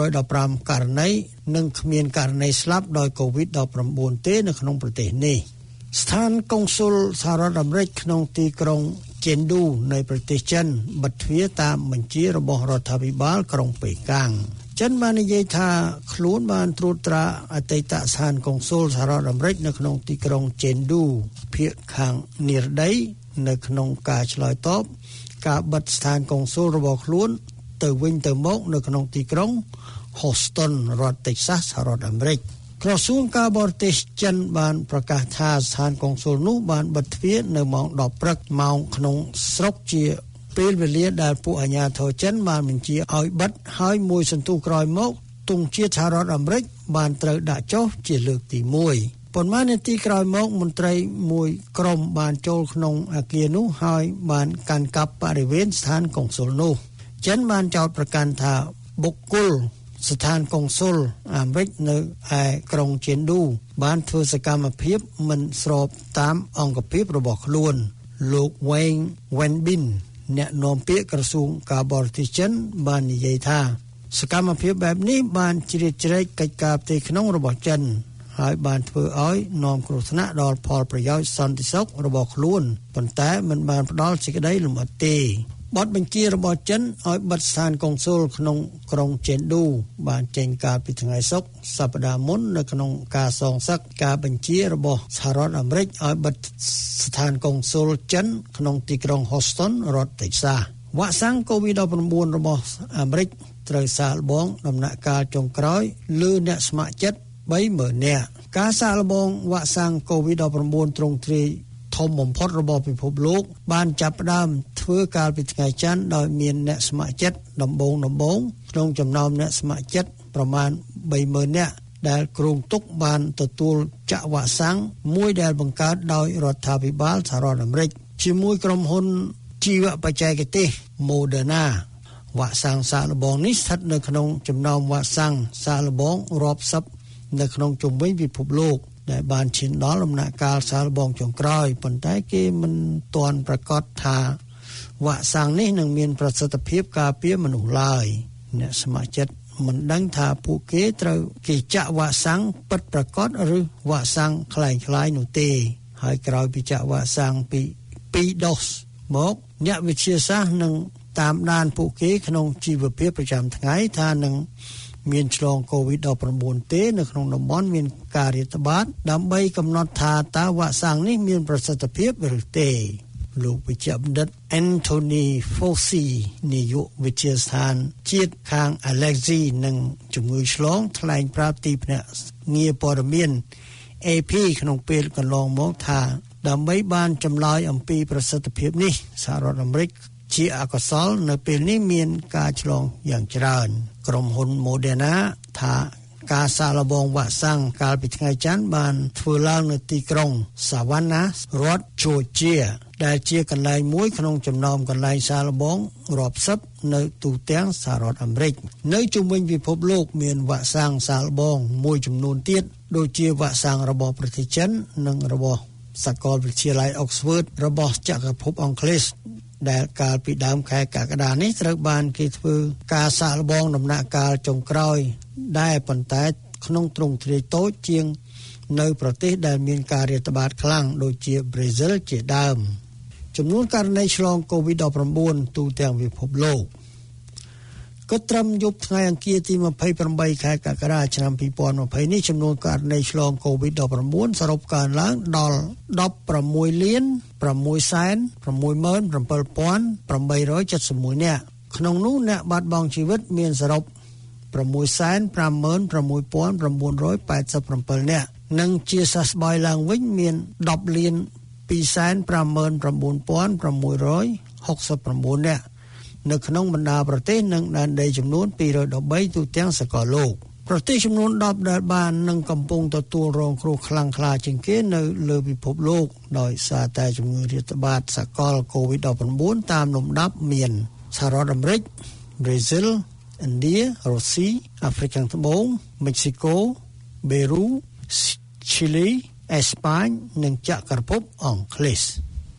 415ករណីនិងគ្មានករណីស្លាប់ដោយ COVID-19 ទេនៅក្នុងប្រទេសនេះស្ថានកុងស៊ុលសហរដ្ឋអាមេរិកក្នុងទីក្រុងចេនឌូនៃប្រទេសចិនបិទទ្វារតាមបញ្ជារបស់រដ្ឋាភិបាលក្រុងប៉េកាំងចិនបាននិយាយថាខ្លួនបានត្រួតត្រាអតីតស្ថានកុងស៊ុលសហរដ្ឋអាមេរិកនៅក្នុងទីក្រុងចេនឌូភាគខាងនិរដីនៅក្នុងការឆ្លើយតបការបិទស្ថានកុងស៊ុលរបស់ខ្លួនទៅវិញទៅមកនៅក្នុងទីក្រុង Houston រដ្ឋ Texas សហរដ្ឋអាមេរិកក្រសួងការបរទេសចិនបានប្រកាសថាស្ថានកុងស៊ុលនោះបានបិទទ្វារនៅម៉ោង10ព្រឹកម៉ោងក្នុងស្រុកជាពេលវេលាដែលពួកអាជ្ញាធរចិនបានបញ្ជាឲ្យបិទហើយមួយសន្ទុះក្រោយមកទង់ជាតិសហរដ្ឋអាមេរិកបានត្រូវដាក់ចុះជាលើកទី1ប៉ុន្មាននាទីក្រោយមកមន្ត្រីមួយក្រុមបានចូលក្នុងអគារនោះហើយបានកាន់កាប់បរិវេណស្ថានកុងស៊ុលនោះចិនបានចោទប្រកាន់ថាបុគ្គលស្ថានកុងស៊ុលអាមេរិកនៅឯក្រុងចេនឌូបានធ្វើសកម្មភាពមិនស្របតាមអង្គភាពរបស់ខ្លួនលោកវ៉េងវ៉េនប៊ីនអ្នកនាំពាក្យក្រសួងការបរទេសចិនបាននិយាយថាសកម្មភាពបែបនេះបានជ្រៀតជ្រែកកិច្ចការផ្ទៃក្នុងរបស់ចិនហើយបានធ្វើឲ្យនាំគ្រោះថ្នាក់ដល់ផលប្រយោជន៍សន្តិសុខរបស់ខ្លួនប៉ុន្តែមិនបានផ្ដល់សេចក្តីលម្អិតទេបទបញ្ជារបស់ចិនឲ្យបិទស្ថានកុងស៊ុលក្នុងក្រុងចេនឌូបានចេញកាលពីថ្ងៃសុក្រសប្តាហ៍មុននៅក្នុងការសងសឹកការបញ្ជារបស់សហរដ្ឋអាមេរិកឲ្យបិទស្ថានកុងស៊ុលចិនក្នុងទីក្រុង Houston រដ្ឋ Texas វ៉ាក់សាំង COVID-19 របស់អាមេរិកត្រូវសាកល្បងដំណាក់កាលចុងក្រោយលើអ្នកស្ម័គ្រចិត្ត 30,000 នាក់ការសាកល្បងវ៉ាក់សាំង COVID-19 ទ្រង់ទ្រាយធំបំផុតរបស់ពិភពលោកបានចាប់ផ្ដើមធ្វើកាលពីថ្ងៃច័ន្ទដោយមានអ្នកស្ម័គ្រចិត្តដំបូងក្នុងចំណោមអ្នកស្ម័គ្រចិត្តប្រមាណ 30,000 នាក់ដែលគ្រោងទុកបានទទួលចាក់វ៉ាក់សាំងមួយដែលបង្កើតដោយរដ្ឋាភិបាលសហរដ្ឋអាមេរិកជាមួយក្រុមហ៊ុនជីវបច្ចេកទេស Moderna វ៉ាក់សាំងសាកល្បងនេះស្ថិតនៅក្នុងចំណោមវ៉ាក់សាំងសាកល្បងរាប់សិបនៅក្នុងជុំវិញពិភពលោកដែលបានឈានដល់ដំណាក់កាលសាកល្បងចុងក្រោយប៉ុន្តែគេមិនទាន់ប្រកាសថាវ៉ាក់សាំងនេះនឹងមានប្រសិទ្ធភាពការពារមនុស្សឡើយអ្នកស្ម័គ្រចិត្តមិនដឹងថាពួកគេត្រូវគេចាក់វ៉ាក់សាំងពិតប្រាកដឬវ៉ាក់សាំងคล้ายៗនោះទេហើយក្រោយពីចាក់វ៉ាក់សាំងពី2ដូសមកអ្នកវិទ្យាសាស្ត្រនឹងតាមដានពួកគេក្នុងជីវភាពប្រចាំថ្ងៃថានឹងមានឆ្លង COVID-19 ទេនៅក្នុងតំបន់មានការរាតត្បាតដើម្បីកំណត់ថាតើវ៉ាក់សាំងនេះមានប្រសិទ្ធភាពឬទេលោកវិជ្ជបណ្ឌិត Anthony Fauci នាយកវិទ្យាស្ថានជាតិខាង Allergy និងជំងឺឆ្លងថ្លែងប្រាប់ទីភ្នាក់ងារព័ត៌មាន AP ក្នុងពេលកន្លងមកថាដើម្បីបានចម្លើយអំពីប្រសិទ្ធភាពនេះសហរដ្ឋអាមេរិកជាអកុសលនៅពេលនេះមានការឆ្លងយ៉ាងច្រើនក្រុមហ៊ុន Moderna ថាការសាកល្បងវ៉ាក់សាំងកាលពីថ្ងៃច័ន្ទបានធ្វើឡើងនៅទីក្រុង Savannah រដ្ឋ Georgia ដែលជាកន្លែងមួយក្នុងចំណោមកន្លែងសាកល្បងរាប់សិបនៅទូទាំងសហរដ្ឋអាមេរិកនៅជុំវិញពិភពលោកមានវ៉ាក់សាំងសាកល្បងមួយចំនួនទៀតដូចជាវ៉ាក់សាំងរបស់ប្រទេសចិននិងរបស់សាកលវិទ្យាល័យ Oxford របស់ចក្រភពអង់គ្លេសដែលកាលពីដើមខែកក្កដានេះត្រូវបានគេធ្វើការសាកល្បងដំណាក់កាលចុងក្រោយដែរប៉ុន្តែក្នុងទ្រង់ទ្រាយតូចជាងនៅប្រទេសដែលមានការរាតត្បាតខ្លាំងដូចជាប្រេស៊ីលជាដើមចំនួនករណីឆ្លង COVID-19 ទូទាំងពិភពលោកគិតត្រឹមយប់ថ្ងៃអង្គារទី28ខែកក្កដាឆ្នាំ2020នេះចំនួនករណីឆ្លង COVID-19 សរុបកើនឡើងដល់ 16,667,871 នាក់ក្នុងនោះអ្នកបាត់បង់ជីវិតមានសរុប 656,987 នាក់និងជាសះស្បើយឡើងវិញមាន 10,259,669 នាក់នៅក្នុងបណ្ដាប្រទេសនិងដែនដីចំនួន213ទូទាំងសកលលោកប្រទេសចំនួន10ដែលបាននិងកំពុងទទួលរងគ្រោះខ្លាំងក្លាជាងគេនៅលើពិភពលោកដោយសារតែជំងឺរាតត្បាតសកល COVID-19 តាមលំដាប់មានសហរដ្ឋអាមេរិក ប្រេស៊ីល ឥណ្ឌា រុស្ស៊ី អាហ្វ្រិកខាងត្បូង មិចស៊ីកូ បេរូ ឈីលី អេស្ប៉ាញនិងចក្រភពអង់គ្លេស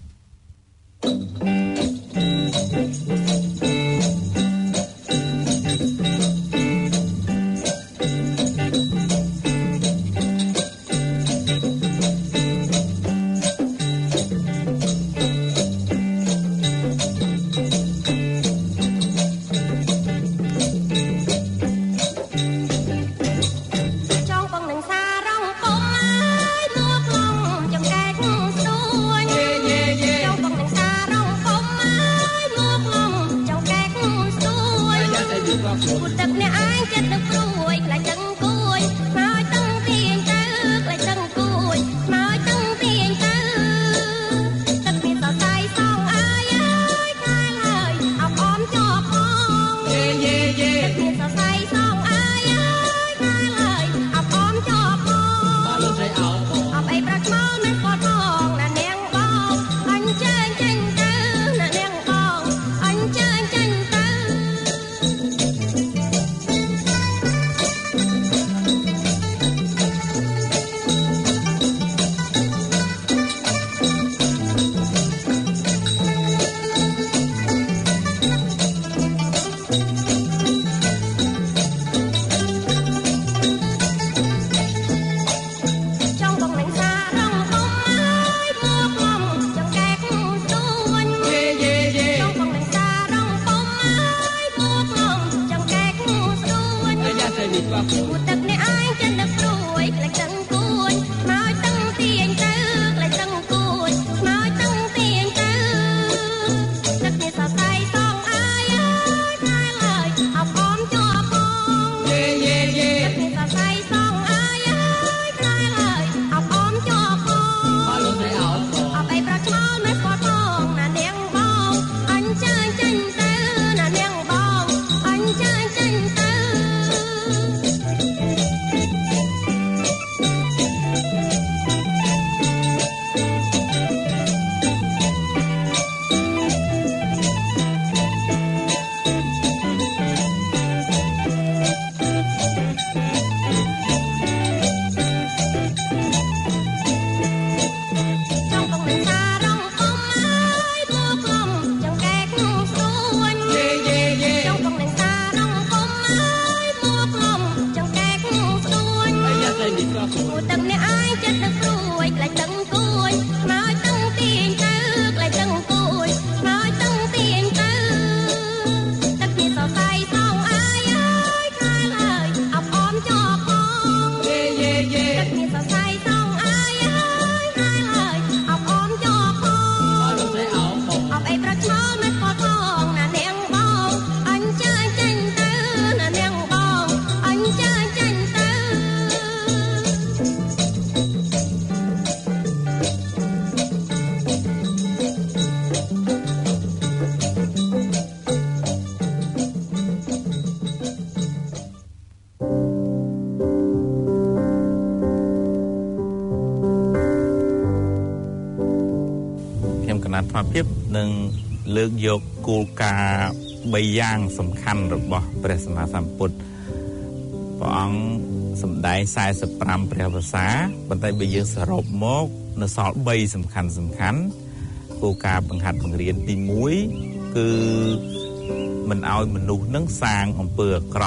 ភាពនឹងលើកយកគោលការណ៍3យ៉ាងសំខាន់របស់ព្រះសម្មាសម្ពុទ្ធព្រះអង្គសម្ដែង45ព្រះភាសាប៉ុន្តែបើយើងសរុបមកនៅសល់3សំខាន់គោលការណ៍បង្ហាត់បង្រៀនទី1គឺមិនឲ្យមនុស្សនឹងសាងអំពើអាក្រក់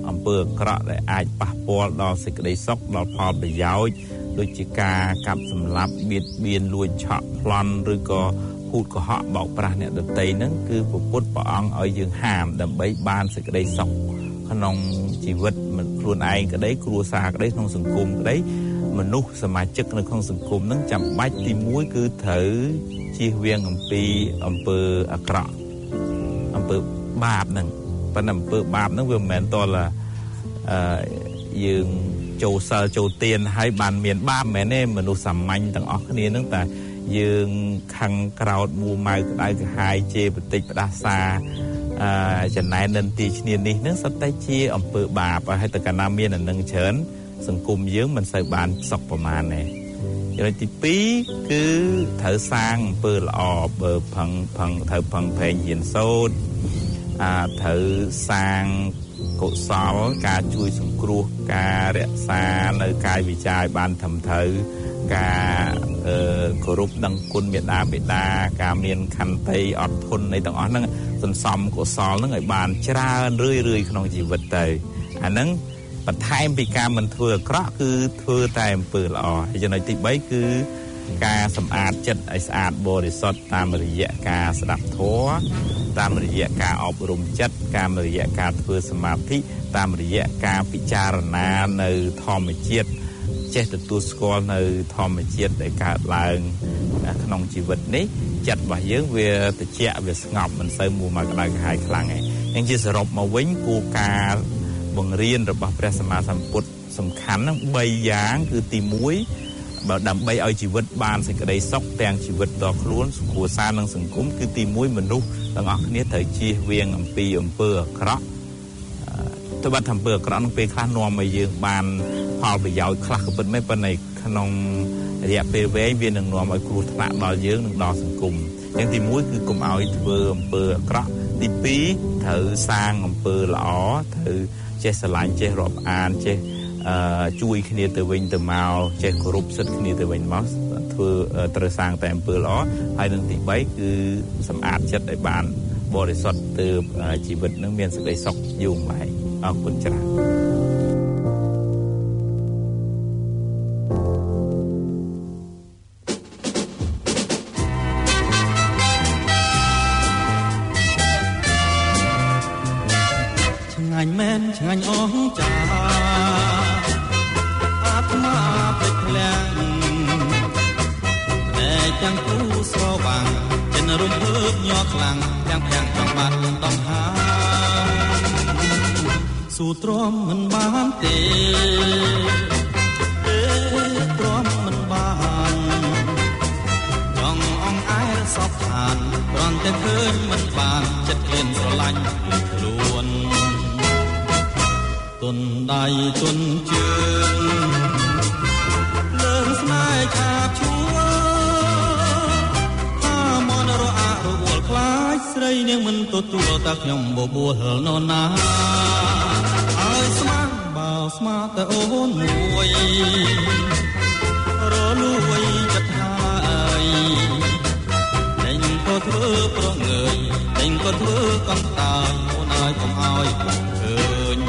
អំពើអាក្រក់ដែលអាចប៉ះពាល់ដល់សេចក្តីសុខដល់ផលប្រយោជន៍ដូចជាការកាប់សម្លាប់បៀតបៀនលួចឆក់ប្លន់ឬក៏ហួតកុហកបោកប្រាស់អ្នកដទៃហ្នឹងគឺពុទ្ធព្រះអង្គឲ្យយើងហាមដើម្បីបានសេចក្តីសុខក្នុងជីវិតខ្លួនឯងក្តីគ្រួសារក្តីក្នុងសង្គមក្តីមនុស្សសមាជិកនៅក្នុងសង្គមហ្នឹងចាំបាច់ទី1គឺត្រូវជៀសវាងអំពីអំពើអាក្រក់អំពើបាបហ្នឹងប៉ុន្តែអំពើបាបហ្នឹងវាមិនមែនតលយើងចូលសិលចូលទានហើយបានមានបាបមែនទេមនុស្សសាមញ្ញទាំងអស់គ្នាហ្នឹងតែយើងខឹងក្រោធមួម៉ៅក្តៅក្រហាយជេរបន្តិចផ្ដាសាចំណែននិន្ទាឈ្នានីសហ្នឹងសុទ្ធតែជាអំពើបាបហើយតែកាលណាមានអានឹងច្រើនសង្គមយើងមិនសូវបានសុខប្រមាណទេចំណុចទី2គឺត្រូវសាងអំពើល្អបើត្រូវផឹងប្រែងរៀនសូត្រត្រូវសាងកុសលការជួយសង្គ្រោះការរក្សានៅកាយវិចារឲ្យបានត្រឹមត្រូវការគោរពដឹងគុណមេត្តាបិតាការមានខន្តីអត់ធន់នៃទាំងអស់ហ្នឹងសន្សំកុសលហ្នឹងឲ្យបានច្រើនរឿយក្នុងជីវិតទៅអាហ្នឹងបន្ថែមពីការមិនធ្វើអាក្រក់គឺធ្វើតែអំពើល្អហើយចំណុចទី3គឺការសម្អាតចិត្តឲ្យស្អាតបរិសុទ្ធតាមរយៈការស្ដាប់ធម៌តាមរយៈការអប់រំចិត្តតាមរយៈការធ្វើសមាធិតាមរយៈការពិចារណានៅធម្មជាតិចេះទទួលស្គាល់នៅធម្មជាតិដែលកើតឡើងក្នុងជីវិតនេះចិត្តរបស់យើងវាត្រជាក់វាស្ងប់មិនសូវមួម៉ៅក្តៅក្រហាយខ្លាំងទេអញ្ចឹងជាសរុបមកវិញគោលការណ៍បង្រៀនរបស់ព្រះសម្មាសម្ពុទ្ធសំខាន់ហ្នឹង3យ៉ាងគឺទី1បើដើម្បីឲ្យជីវិតបានសេចក្តីសុខទាំងជីវិតដល់ខ្លួនគ្រួសារនិងសង្គមគឺទី1មនុស្សទាំងអស់គ្នាត្រូវជៀសវាងអំពីអំពើអាក្រក់ទៅបាត់អំពើអាក្រក់នឹងពេលខ្លះនាំឲ្យយើងបានផលប្រយោជន៍ខ្លះក៏ពិតមែនប៉ុន្តែក្នុងរយៈពេលវែងវានឹងនាំឲ្យគ្រោះថ្នាក់ដល់យើងនិងដល់សង្គមអញ្ចឹងទី1គឺកុំឲ្យធ្វើអំពើអាក្រក់ទី2ត្រូវសាងអំពើល្អត្រូវចេះស្រឡាញ់ចេះរាប់អានចេះជួយគ្នាទៅវិញទៅមកចេះគោរពសិទ្ធិគ្នាទៅវិញមកធ្វើត្រូវសាងតែអំពើល្អហើយនឹងទី3គឺសម្អាតចិត្តឲ្យបានបរិសុទ្ធទើបជីវិតនឹងមានសេចក្តីសុខយូរម៉ៃអរគុណច្រើនឆ្ងាញ់អស់ចាអាត្មាពេកភ្លាំងតែចាំគូស្រវាំងចិនរំភើបញ័រខ្លាំងទាំងចង់បានដំហាស៊ូទ្រាំមិនបានទេទ្រាំមិនបានចង់អង្អែលសពឋានគ្រាន់តែឃើញមិនបានចិត្តក្លៀនស្រឡាញ់ខ្លួនទុនដៃទុនជើងលើស្នេហ៍ឆាបឈួរថាមនរអារវល់ខ្លាចស្រីនាងមិនទទួលតែខ្ញុំបបួលនរណាឲ្យស្មានបើស្មាតែអូនមួយរលួយចិត្តហើយតែខ្ញុំក៏ធ្វើប្រងើយតែខ្ញុំក៏ធ្វើកន្តើយអូនឲ្យកុំឲ្យបងឃើញ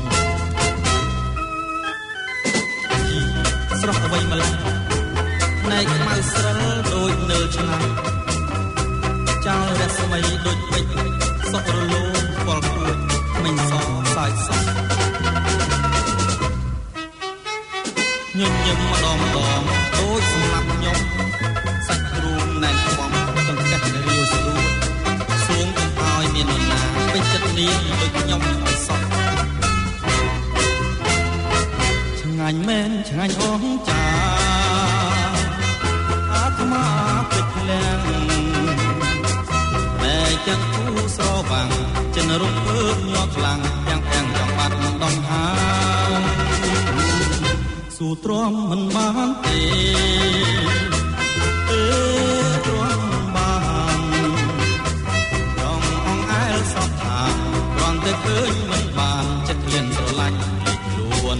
ស្រស់អ្វីម្ល៉េះណែកខ្មៅស្រិលដូចនៅឆ្នាំចោលរស្មីដូចពេជ្រសុខរលោងស្គាល់គួចមិញសសាយសញញឹមម្ដងដូចសម្រាប់ខ្ញុំសាច់គ្រូណែនខ្បំចង្កេះរាវស្រួលសួងកុំឲ្យមាននរណាពេញចិត្តនាងដូចខ្ញុំឲ្យសោះឆ្ងាញ់មែនឆ្ងាញ់អស់ចាអាត្មាពេកភ្លាំងតែចាំគូស្រវាំងចិនរំភើបញ័រខ្លាំងទាំងចង់បាត់ដំហាស៊ូទ្រាំមិនបានទេទ្រាំមិនបានចង់អង្អែលសពថាគ្រាន់តែឃើញមិនបានចិត្តក្លៀនស្រឡាញ់ខ្លួន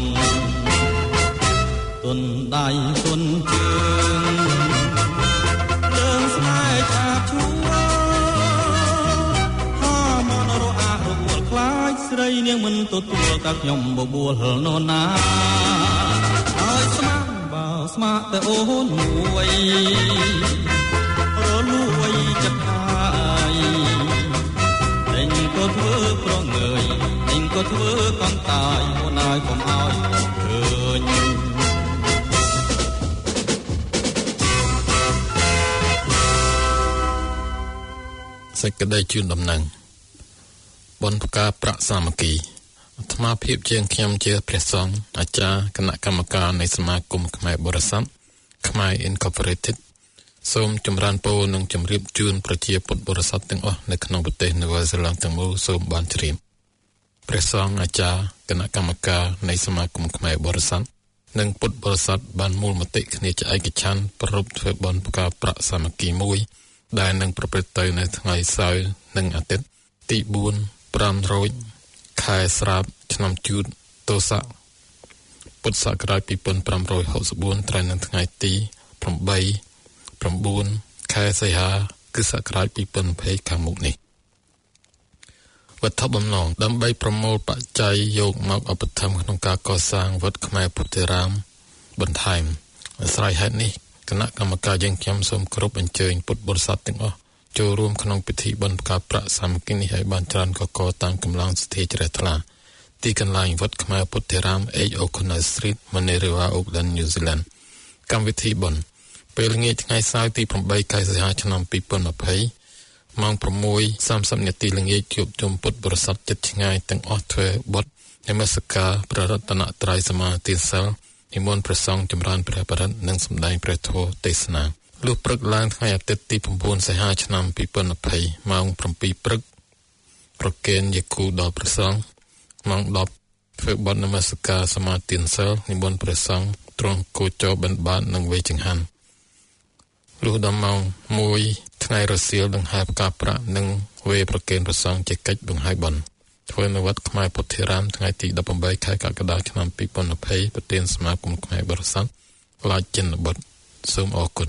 ទុនដៃទុនជើងលើស្នេហ៍ឆាបឈួរថាមនរអារវល់ខ្លាចស្រីនានាងមិនទទួលកាខ្ញុំបបួលនរណាហើយស្មាក់បើស្មាក់តែអូនមួយរលួយចិត្តហើយឯងក៏ធ្វើប្រងើយឯងក៏ធ្វើកង់តាយអូនហើយកុំឲ្យឃើញសេចក្តីជូនដំណឹងបនផ្កាប្រាក់សាមគ្គីអាត្មាភាពជាងខ្ញុំជាព្រះសង្ឃអាចារ្យគណៈកម្មការនៃសមាគមខ្មែរបរិស័ទខ្មែរ Incorporated សូមចម្រើនពរនិងជម្រាបជូនប្រជាពុទ្ធបរិស័ទទាំងអស់នៅក្នុងប្រទេសនូវែលសេឡង់ទាំងមូលសូមបានជ្រាបព្រះសង្ឃអាចារ្យគណៈកម្មការនៃសមាគមខ្មែរបរិស័ទនិងពុទ្ធបរិស័ទបានមូលមតិគ្នាជាឯកច្ឆន្ទប្រារព្ធធ្វើបនផ្កាប្រាក់សាមគ្គីមួយដែលនឹងប្រព្រឹត្តទៅនៅថ្ងៃសៅរ៍និងអាទិត្យទី4 5 រោចខែស្រាបឆ្នាំជូតទស័កពុទ្ធសករាជ2564ត្រូវនៅថ្ងៃទី8 9 ខែសីហាគឺសករាជ2020ខាងមុខនេះវត្ថុបំណងដើម្បីប្រមូលបច្ច័យយកមកឧបត្ថម្ភក្នុងការកសាងវត្តខ្មែរពុទ្ធិរាមបន្ថែមអាស្រ័យហេតុនេះគណៈកម្មការយើងខ្ញុំសូមគោរពអញ្ជើញពុទ្ធបរិស័ទទាំងអស់ចូលរួមក្នុងពិធីបន់ផ្កាប្រាក់សាមគ្គីនេះឲ្យបានច្រើនកកតាមកម្លាំងសទ្ធាជ្រះថ្លាទីកន្លែងវត្តខ្មែរពុទ្ធិរាម O'Connell Street Manerua Auckland New Zealand កម្មវិធីបន់ពេលល្ងាចថ្ងៃសៅរ៍ទី8 ខែសីហាឆ្នាំ2020ម៉ោង 6:30 នាទីល្ងាចជួបជុំពុទ្ធបរិស័ទចិត្តឆ្ងាយទាំងអស់ធ្វើបុណ្យនមស្ការព្រះរតនត្រ័យសមាធិសិលនិមន្តព្រះសង្ឃចម្រើនព្រះបរិត្តនិងសម្ដែងព្រះធម៌ទេសនាលុះព្រឹកឡើងថ្ងៃអាទិត្យទី9 សីហាឆ្នាំ2020ម៉ោង 7 ព្រឹកប្រគេនយាគូដល់ព្រះសង្ឃម៉ោង 10ធ្វើបុណ្យនមស្ការសមាទិសិលនិមន្តព្រះសង្ឃទ្រង់គោចរបិណ្ឌបាតនិងវេចង្ហាន់លុះដល់ម៉ោង 1 ថ្ងៃរសៀលដង្ហែផ្កាប្រាក់និងវេប្រគេនព្រះសង្ឃជាកិច្ចបង្ហាយបន់ធ្វើនៅវត្តខ្មែរពុទ្ធិរាមថ្ងៃទី18 ខែកក្កដាឆ្នាំ2020ប្រធានសមាគមខ្មែរបរិស័ទឡាយចិនបុត្រសូមអរគុណ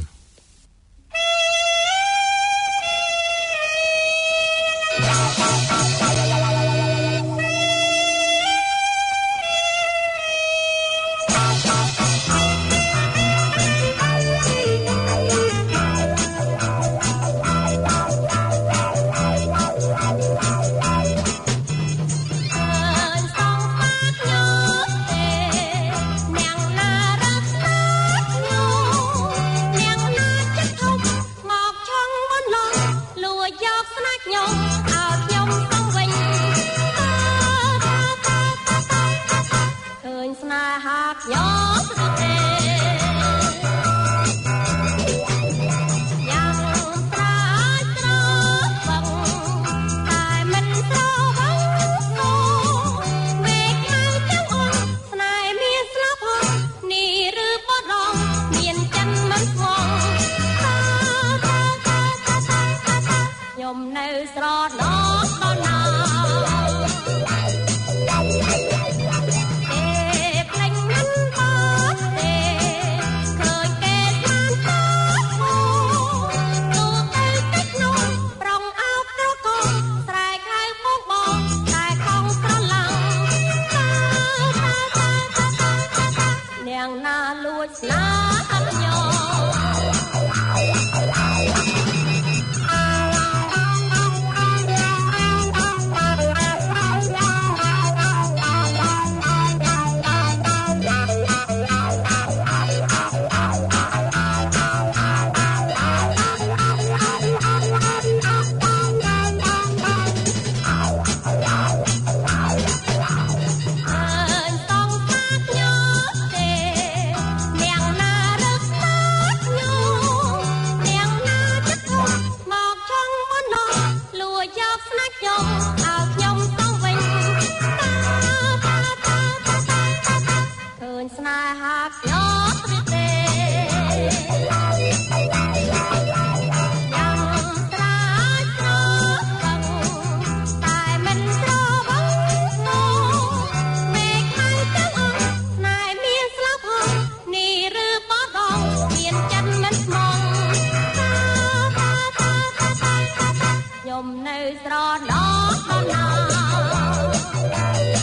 នៅស្រណោះ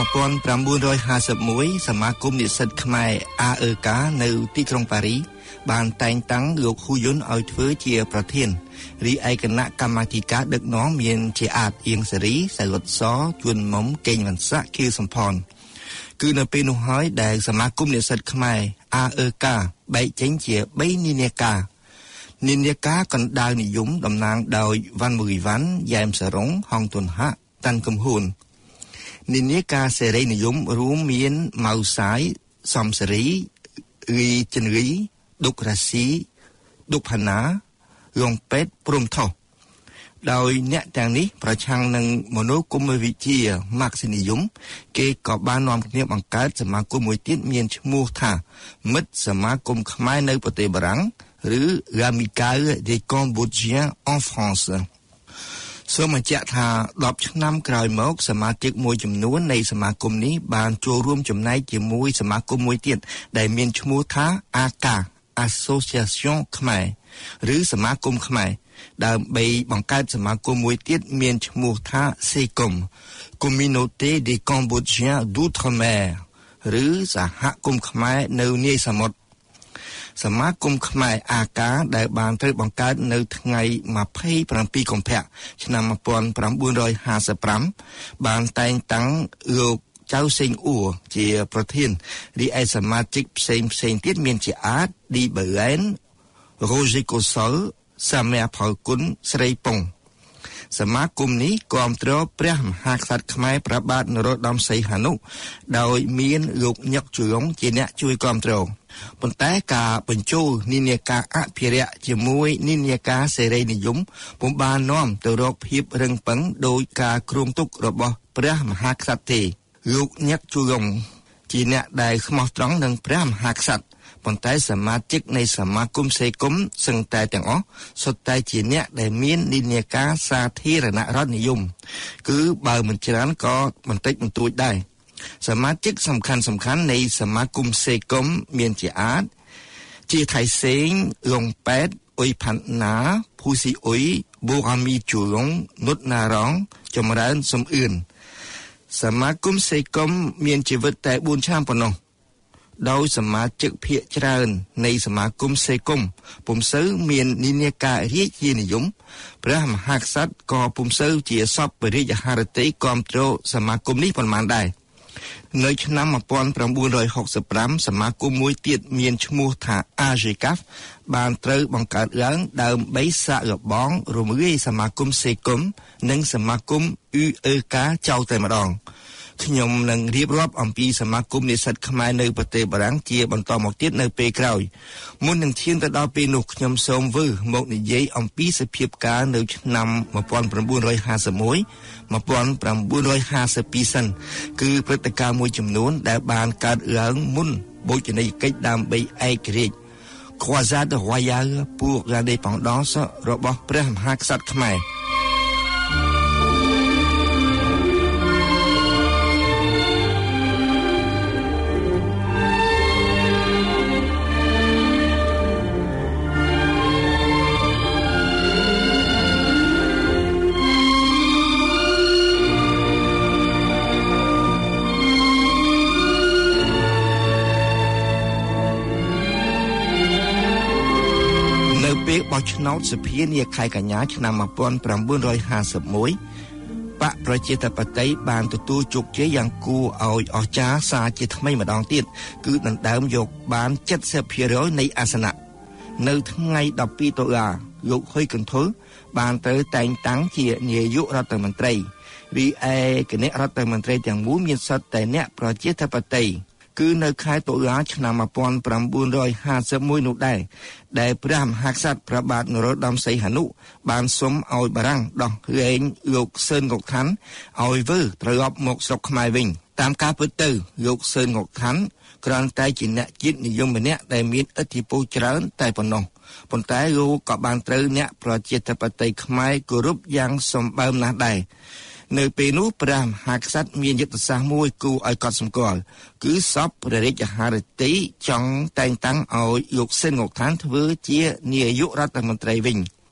1951សមាគមនិស្សិតខ្មែរ AEK នៅទីក្រុងប៉ារីសបានតែងតាំងលោកហ៊ូយុនឲ្យធ្វើជាប្រធានរីឯគណៈកម្មាធិការដឹកនាំមានជាអាចអៀងសេរីសៅរតសជួនមុំកេងវណ្ណស័កខៀវសំផនគឺនៅពេលនោះហើយដែលសមាគមនិស្សិតខ្មែរ AEK បែកចេញជា3និន្នាការនិន្នាការកណ្ដាលនិយមតំណាងដោយវ៉ាន់មូរីវ៉ាន់យ៉ែមសារ៉ុងហងទុនហាក់តាន់កំហួននិន្នាការសេរីនិយមរួមមានម៉ៅសាយសំសេរីរីចិនរីដុករ៉ាស៊ីដុកផាណារងពេតព្រំថោដោយអ្នកទាំងនេះប្រឆាំងនឹងមនោគមវិជ្ជាម៉ាក់ស៊ីនិយមគេក៏បាននាំគ្នាបង្កើតសមាគមមួយទៀតមានឈ្មោះថាមិត្តសមាគមខ្មែរនៅប្រទេសបារាំងឬ Amicale des Cambodgiens en France សូមបញ្ជាក់ថា10ឆ្នាំក្រោយមកសមាជិកមួយចំនួននៃសមាគមនេះបានចូលរួមចំណែកជាមួយសមាគមមួយទៀតដែលមានឈ្មោះថា AK Association ខ្មែរឬសមាគមខ្មែរដើម្បីបង្កើតសមាគមមួយទៀតមានឈ្មោះថា SECOM Communauté des Cambodgiens d'Outre-mer ឬសហគមន៍ខ្មែរនៅនាយសមុទ្រសមាគមខ្មែរ AK ដែលបានត្រូវបង្កើតនៅថ្ងៃ27កុម្ភៈឆ្នាំ1955បានតែងតាំងលោកចៅសេងអ៊ូជាប្រធានរីឯសមាជិកផ្សេងទៀតមានជាអាចឌីបឺឡែនរ៉ូស៊ីកូសុលសាមៀផៅគុណស្រីប៉ុងសមាគមនេះគាំទ្រព្រះមហាក្សត្រខ្មែរព្រះបាទនរោត្តមសីហនុដោយមានលោកញឹកជួងជាអ្នកជួយគាំទ្រប៉ុន្តែការបញ្ចូលនិន្នាការអភិរក្សជាមួយនិន្នាការសេរីនិយមពុំបាននាំទៅរកភាពរឹងប៉ឹងដោយការគ្រោងទុករបស់ព្រះមហាក្សត្រទេលោកញឹកជួងជាអ្នកដែលស្មោះត្រង់នឹងព្រះមហាក្សត្រប៉ុន្តែសមាជិកនៃសមាគមសេគុំសឹងតែទាំងអស់សុទ្ធតែជាអ្នកដែលមាននិន្នាការសាធារណរដ្ឋនិយមគឺបើមិនច្រើនក៏បន្តិចបន្តួចដែរសមាជិកសំខាន់នៃសមាគមសេគុំមានជាអាចជាថៃសេងលងប៉ែតអ៊ុយផាន់ណាភូស៊ីអ៊ុយបូរ៉ាមីជូឡុងនុតណារងចម្រើនសំអឿនសមាគមសេគុំមានជីវិតតែ4ឆ្នាំប៉ុណ្ណោះដោយសមាជិកភាគច្រើននៃសមាគមសេគុំពុំសូវមាននិន្នាការរាជានិយមព្រះមហាក្សត្រក៏ពុំសូវជាសពរាជហឫទ័យគាំទ្រសមាគមនេះប៉ុន្មានដែរនៅឆ្នាំ1965សមាគមមួយទៀតមានឈ្មោះថា AGCAF បានត្រូវបង្កើតឡើងដើម្បីសាកល្បងរំលាយសមាគមសេគុំនិងសមាគម UEK ចោលតែម្ដងខ្ញុំនឹងរៀបរាប់អំពីសមាគមនិស្សិតខ្មែរនៅប្រទេសបារាំងជាបន្តមកទៀតនៅពេលក្រោយមុននឹងឈានទៅដល់ពេលនោះខ្ញុំសូមមកនិយាយអំពីសភាពការនៅឆ្នាំ1951 1952សិនគឺព្រឹត្តិការណ៍មួយចំនួនដែលបានកើតឡើងមុនបូជនីយកិច្ចដើម្បីឯករាជ្យ Croisade Royale pour l'indépendance របស់ព្រះមហាក្សត្រខ្មែរបោះឆ្នោតសភានាខែកញ្ញាឆ្នាំ1951បកប្រជាធិបតេយ្យបានទទួលជោគជ័យយ៉ាងគួរឲ្យអស្ចារ្យសារជាថ្មីម្ដងទៀតគឺដណ្ដើមយកបាន 70% នៃអាសនៈនៅថ្ងៃ12តុលាលោកហ៊ុយកន្ធុលបានត្រូវតែងតាំងជានាយករដ្ឋមន្ត្រីរីឯគណៈរដ្ឋមន្ត្រីទាំងមូលមានសុទ្ធតែអ្នកប្រជាធិបតេយ្យគឺនៅខែតុលាឆ្នាំ1951នោះដែរដែលព្រះមហាក្សត្រព្រះបាទនរោត្តមសីហនុបានសុំឲ្យបារាំងដោះលែងលោកសឿនង៉ុកថាន់ឲ្យត្រឡប់មកស្រុកខ្មែរវិញតាមការពិតទៅលោកសឿនង៉ុកថាន់គ្រាន់តែជាអ្នកជាតិនិយមម្នាក់ដែលមានឥទ្ធិពលច្រើនតែប៉ុណ្ណោះប៉ុន្តែលោកក៏បានត្រូវអ្នកប្រជាធិបតេយ្យខ្មែរគោរពយ៉ាងសម្បើមណាស់ដែរនៅពេលនោះព្រះមហាក្សត្រមានយុទ្ធសាស្ត្រមួយគួរឲ្យកត់សម្គាល់គឺសពព្រះរាជហឫទ័យចង់តែងតាំងឲ្យលោកសឿនង៉ុកថាន់ធ្វើជានាយករដ្ឋមន្ត្រីវិញ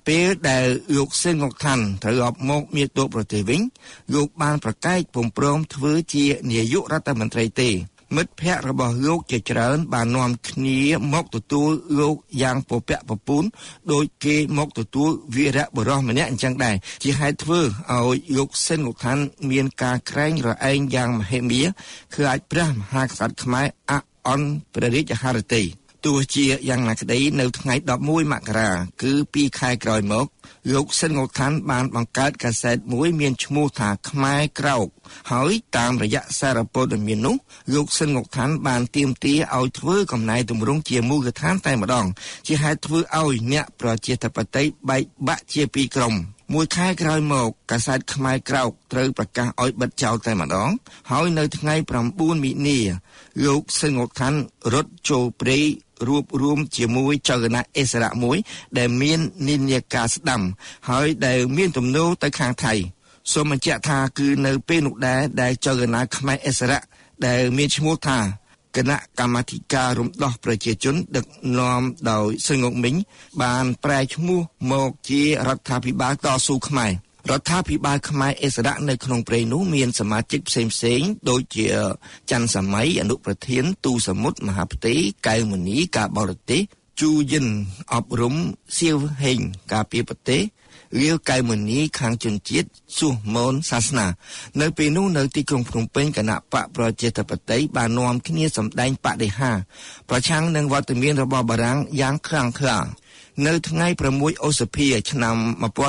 ពេលដែលលោកសេនងុកថាន់ត្រូវអបមកមានតួប្រទេសវិញលោកបានប្រកែកពុំព្រមធ្វើជានាយករដ្ឋមន្ត្រីទេមិត្តភ័ក្តិរបស់លោកជាច្រើនបាននាំគ្នាមកទទួលលោកយ៉ាងពពាក់ពពូនដោយគេមកទទួលវីរៈបុរសម្នាក់អញ្ចឹងដែរជាហេតុធ្វើឲ្យលោកសេនងុកថាន់មានការក្រែងរឯងយ៉ាងមហិមាគឺអាចព្រះមហាក្សត្រខ្មែរអអន់ព្រះរាជហឫទ័យទោះជាយ៉ាងណាក្តីនៅថ្ងៃ11មករាគឺ2ខែក្រោយមកលោកសេនងុកថាន់បានបង្កើតកាសែតមួយមានឈ្មោះថាខ្មែរក្រោកហើយតាមរយៈសារព័ត៌មាននោះលោកសេនងុកថាន់បានទាមទារឲ្យធ្វើកំណែទម្រង់ជាមូលដ្ឋានតែម្ដងជាហេតុធ្វើឲ្យអ្នកប្រជាធិបតេយ្យបែកបាក់ជាពីរក្រុមមួយខែក្រោយមកកាសែតខ្មែរក្រោកត្រូវប្រកាសឲ្យបិទចោលតែម្ដងហើយនៅថ្ងៃ9មិនិនាលោកសេនងុកថាន់រត់ចូលព្រៃរួបរวมជាមួយចៅគណៈអិសរៈមួយដែលមាននិន្នាការស្ដាំហើយដែលមានទំនោរទៅខាងថៃសូមបញ្ជាក់ថាគឺនៅពេលនោះដែរដែលចៅគណៈខ្មែរអិសរៈដែលមានឈ្មោះថាគណៈកម្មាធិការរំដោះប្រជាជនដឹកនាំដោយសឺងុកមីងបានប្រែឈ្មោះមកជារដ្ឋាភិបាលតស៊ូខ្មែររដ្ឋាភិបាលខ្មែរអិសរៈនៅក្នុងព្រៃនោះមានសមាជិកផ្សេងៗដូចជាច័ន្ទសម័យអនុប្រធានទូសមុទ្រមហាផ្ទៃកៅមុនីការបរទេសជូយិនអប់រំសៀវហេងការពារប្រទេសរាវកៅមុនីខាងជនជាតិសុមនសាសនានៅពេលនោះនៅទីក្រុងភ្នំពេញគណៈបកប្រជាធិបតេយ្យបាននាំគ្នាសម្ដែងបដិហាប្រឆាំងនឹងវត្តមានរបស់បារាំងយ៉ាងខ្លាំងក្លានៅថ្ងៃ6ឧសភាឆ្នាំ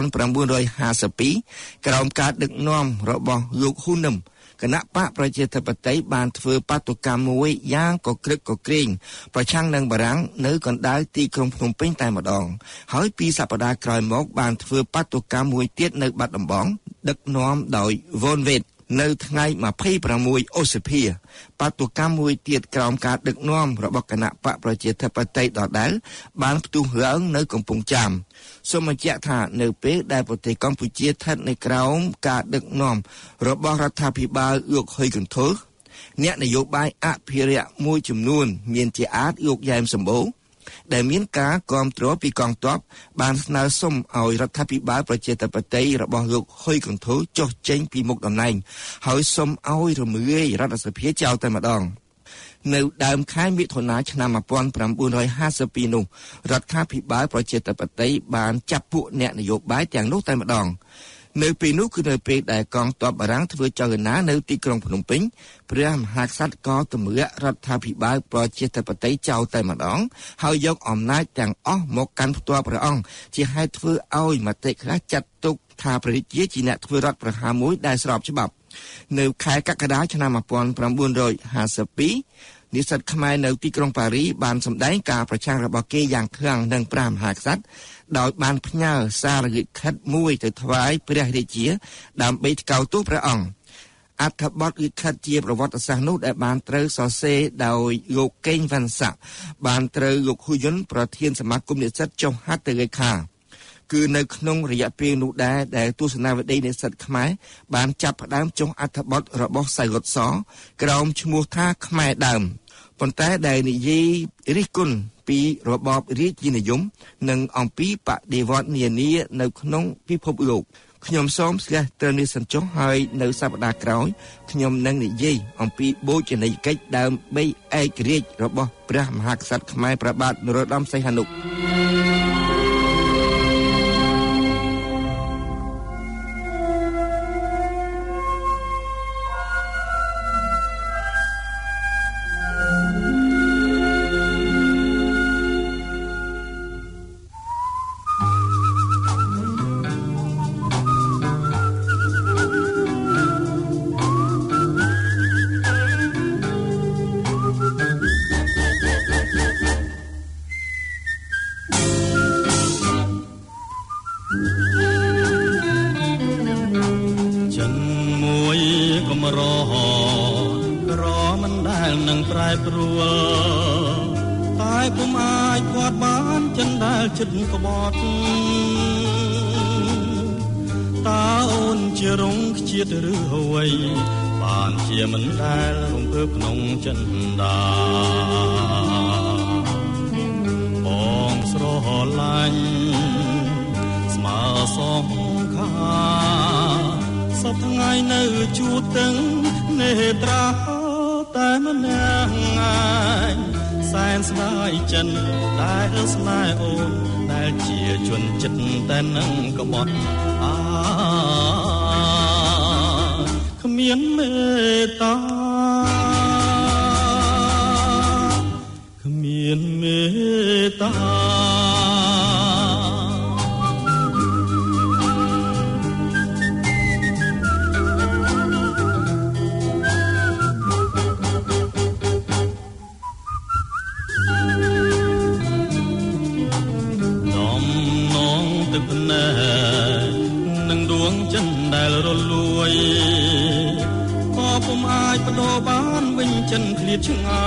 1952ក្រោមការដឹកនាំរបស់លោកហ៊ូនឹមគណៈបកប្រជាធិបតេយ្យបានធ្វើបាតុកម្មមួយយ៉ាងកក្រឹកកក្រែងប្រឆាំងនឹងបារាំងនៅកណ្ដាលទីក្រុងភ្នំពេញតែម្ដងហើយពីសប្ដាហ៍ក្រោយមកបានធ្វើបាតុកម្មមួយទៀតនៅបាត់ដំបងដឹកនាំដោយវ៉ុនវេតនៅថ្ងៃ26ឧសភាបាតុកម្មមួយទៀតក្រោមការដឹកនាំរបស់គណៈបកប្រជាធិបតេយ្យដដែលបានផ្ទុះឡើងនៅកំពង់ចាមសូមបញ្ជាក់ថានៅពេលដែលប្រទេសកម្ពុជាស្ថិតនៅក្រោមការដឹកនាំរបស់រដ្ឋាភិបាលលោកហ៊ុយកន្ធុលអ្នកនយោបាយអភិរក្សមួយចំនួនមានជាអាចលោកយ៉ែមសម្បូរដែលមានការគាំទ្រពីកងទ័ពបានស្នើសុំឲ្យរដ្ឋាភិបាលប្រជាធិបតេយ្យរបស់លោកហ៊ុយកន្ធុលចុះចេញពីមុខតំណែងហើយសុំឲ្យរំលាយរដ្ឋសភាចោលតែម្ដងនៅដើមខែមិថុនាឆ្នាំ1952នោះរដ្ឋាភិបាលប្រជាធិបតេយ្យបានចាប់ពួកអ្នកនយោបាយទាំងនោះតែម្ដងនៅពេលនោះគឺនៅពេលដែលកងទ័ពបារាំងធ្វើចលនានៅទីក្រុងភ្នំពេញព្រះមហាក្សត្រក៏ទម្លាក់រដ្ឋាភិបាលប្រជាធិបតេយ្យចោលតែម្ដងហើយយកអំណាចទាំងអស់មកកាន់ផ្ទាល់ព្រះអង្គជាហេតុធ្វើឲ្យមតិខ្លះចាត់ទុកថាព្រះរាជាជាអ្នកធ្វើរដ្ឋប្រហារមួយដែលស្របច្បាប់នៅខែកក្កដាឆ្នាំ1952និស្សិតខ្មែរនៅទីក្រុងប៉ារីបានសម្ដែងការប្រឆាំងរបស់គេយ៉ាងខ្លាំងនឹងព្រះមហាក្សត្រដោយបានផ្ញើសារលិខិតមួយទៅថ្វាយព្រះរាជាដើម្បីថ្កោលទោសព្រះអង្គអត្ថបទលិខិតជាប្រវត្តិសាស្ត្រនោះដែលបានត្រូវសរសេរដោយលោកកេងវ៉ាន់សាក់បានត្រូវលោកហ៊ូយុនប្រធានសមាគមនិស្សិតចុះហត្ថលេខាគឺនៅក្នុងរយៈពេលនោះដែរដែលទស្សនាវដ្តីនិស្សិតខ្មែរបានចាប់ផ្ដើមចុះអត្ថបទរបស់សៅរត់សក្រោមឈ្មោះថាខ្មែរដើមប៉ុន្តែដែលនិយាយរិះគន់ពីរបបរាជានិយមនិងអំពីបដិវត្តន៍នានានៅក្នុងពិភពលោកខ្ញុំសូមស្ទះត្រឹមនេះសិនចុះហើយនៅសប្តាហ៍ក្រោយខ្ញុំនឹងនិយាយអំពីបូជនីយកិច្ចដើម្បីឯករាជ្យរបស់ព្រះមហាក្សត្រខ្មែរព្រះបាទនរោត្តមសីហនុចិត្តក្បត់តើអូនជារងខ្ជាតិឬអ្វីបានជាមិនដែលរំភើបក្នុងចិន្តាបងស្រឡាញ់សងខាសពថ្ងៃនៅជួបទាំងនេត្រាតែម្នាក់ឯងសែនស្ដាយចិនដែលស្នេហ៍អូនដែលជាជនចិត្តតែនឹងក្បត់គ្មានមេត្តាគ្មានមេត្តានឹងដួងចិនដែលរលួយក៏ពុំអាចបដូរបានវិញចិនឃ្លាតឆ្ងា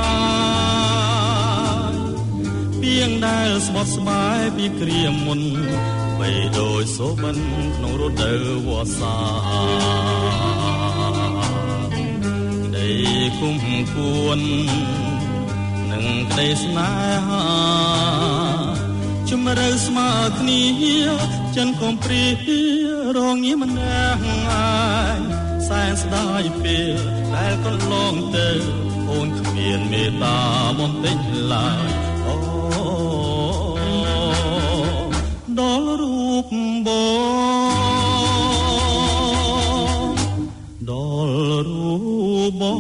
យពីងដែលស្បត់ស្បាយពីគ្រាមុនបីដូចសូបិនក្នុងរដូវវស្សាក្ដីគុំគួននឹងក្ដីស្នេហាជំរឿស្មើគ្នាចិនកំព្រារងងារម្នាក់ឯងសែនស្ដាយពេលដែលកន្លងទៅអូនគ្មានមេត្តាបន្តិចឡើយអូដល់រូបបងដល់រូបបង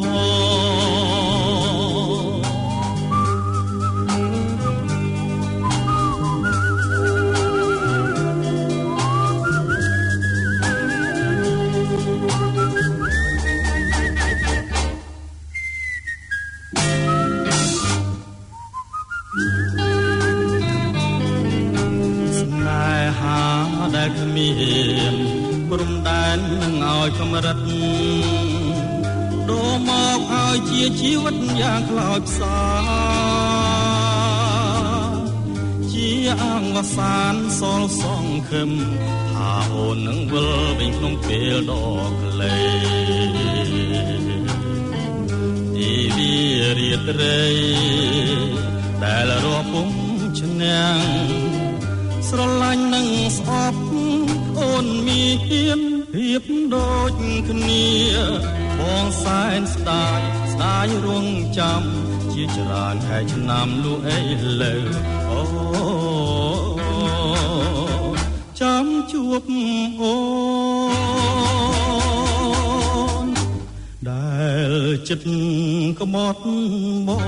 ដែលគ្មានព្រំដែននឹងឲ្យកម្រិតដូរមកឲ្យជាជីវិតយ៉ាងខ្លោចផ្សាជាអង្គវសានសល់សងខឹមថាអូននឹងវិលវិញក្នុងពេលដ៏ខ្លីទីវារាត្រីដែលរាប់ពុំឈ្នះស្រឡាញ់នឹងស្អប់អូនមានភាពដូចគ្នាបងសែនស្ដាយរងចាំជាច្រើនខែឆ្នាំលុះអីលើអូចាំជួបអូនដែលចិត្តក្បត់បង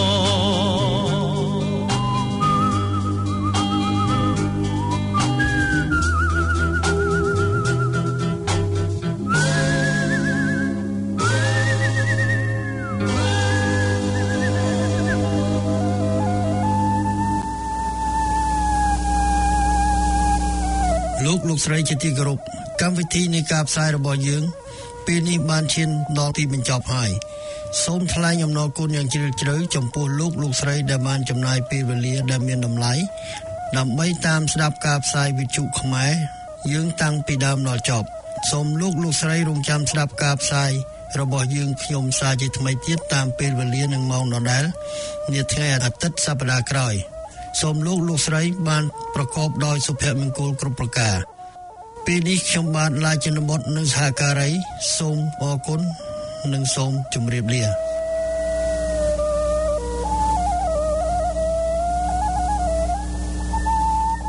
លោកស្រីជាទីគោរពកម្មវិធីនៃការផ្សាយរបស់យើងពេលនេះបានឈានដល់ទីបញ្ចប់ហើយសូមថ្លែងអំណរគុណយ៉ាងជ្រាលជ្រៅចំពោះលោកស្រីដែលបានចំណាយពេលវេលាដែលមានតម្លៃដើម្បីតាមស្ដាប់ការផ្សាយវិទ្យុខ្មែរយើងតាំងពីដើមដល់ចប់សូមលោកស្រីរងចាំស្ដាប់ការផ្សាយរបស់យើងខ្ញុំសាជាថ្មីទៀតតាមពេលវេលានិងម៉ោងដដែលនាថ្ងៃអាទិត្យសប្តាហ៍ក្រោយសូមលោកស្រីបានប្រកបដោយសុភមង្គលគ្រប់ប្រការពេលនេះខ្ញុំបាទឡាយជនបុត្រនិងសហការីសូមអរគុណនិងសូមជម្រាបលា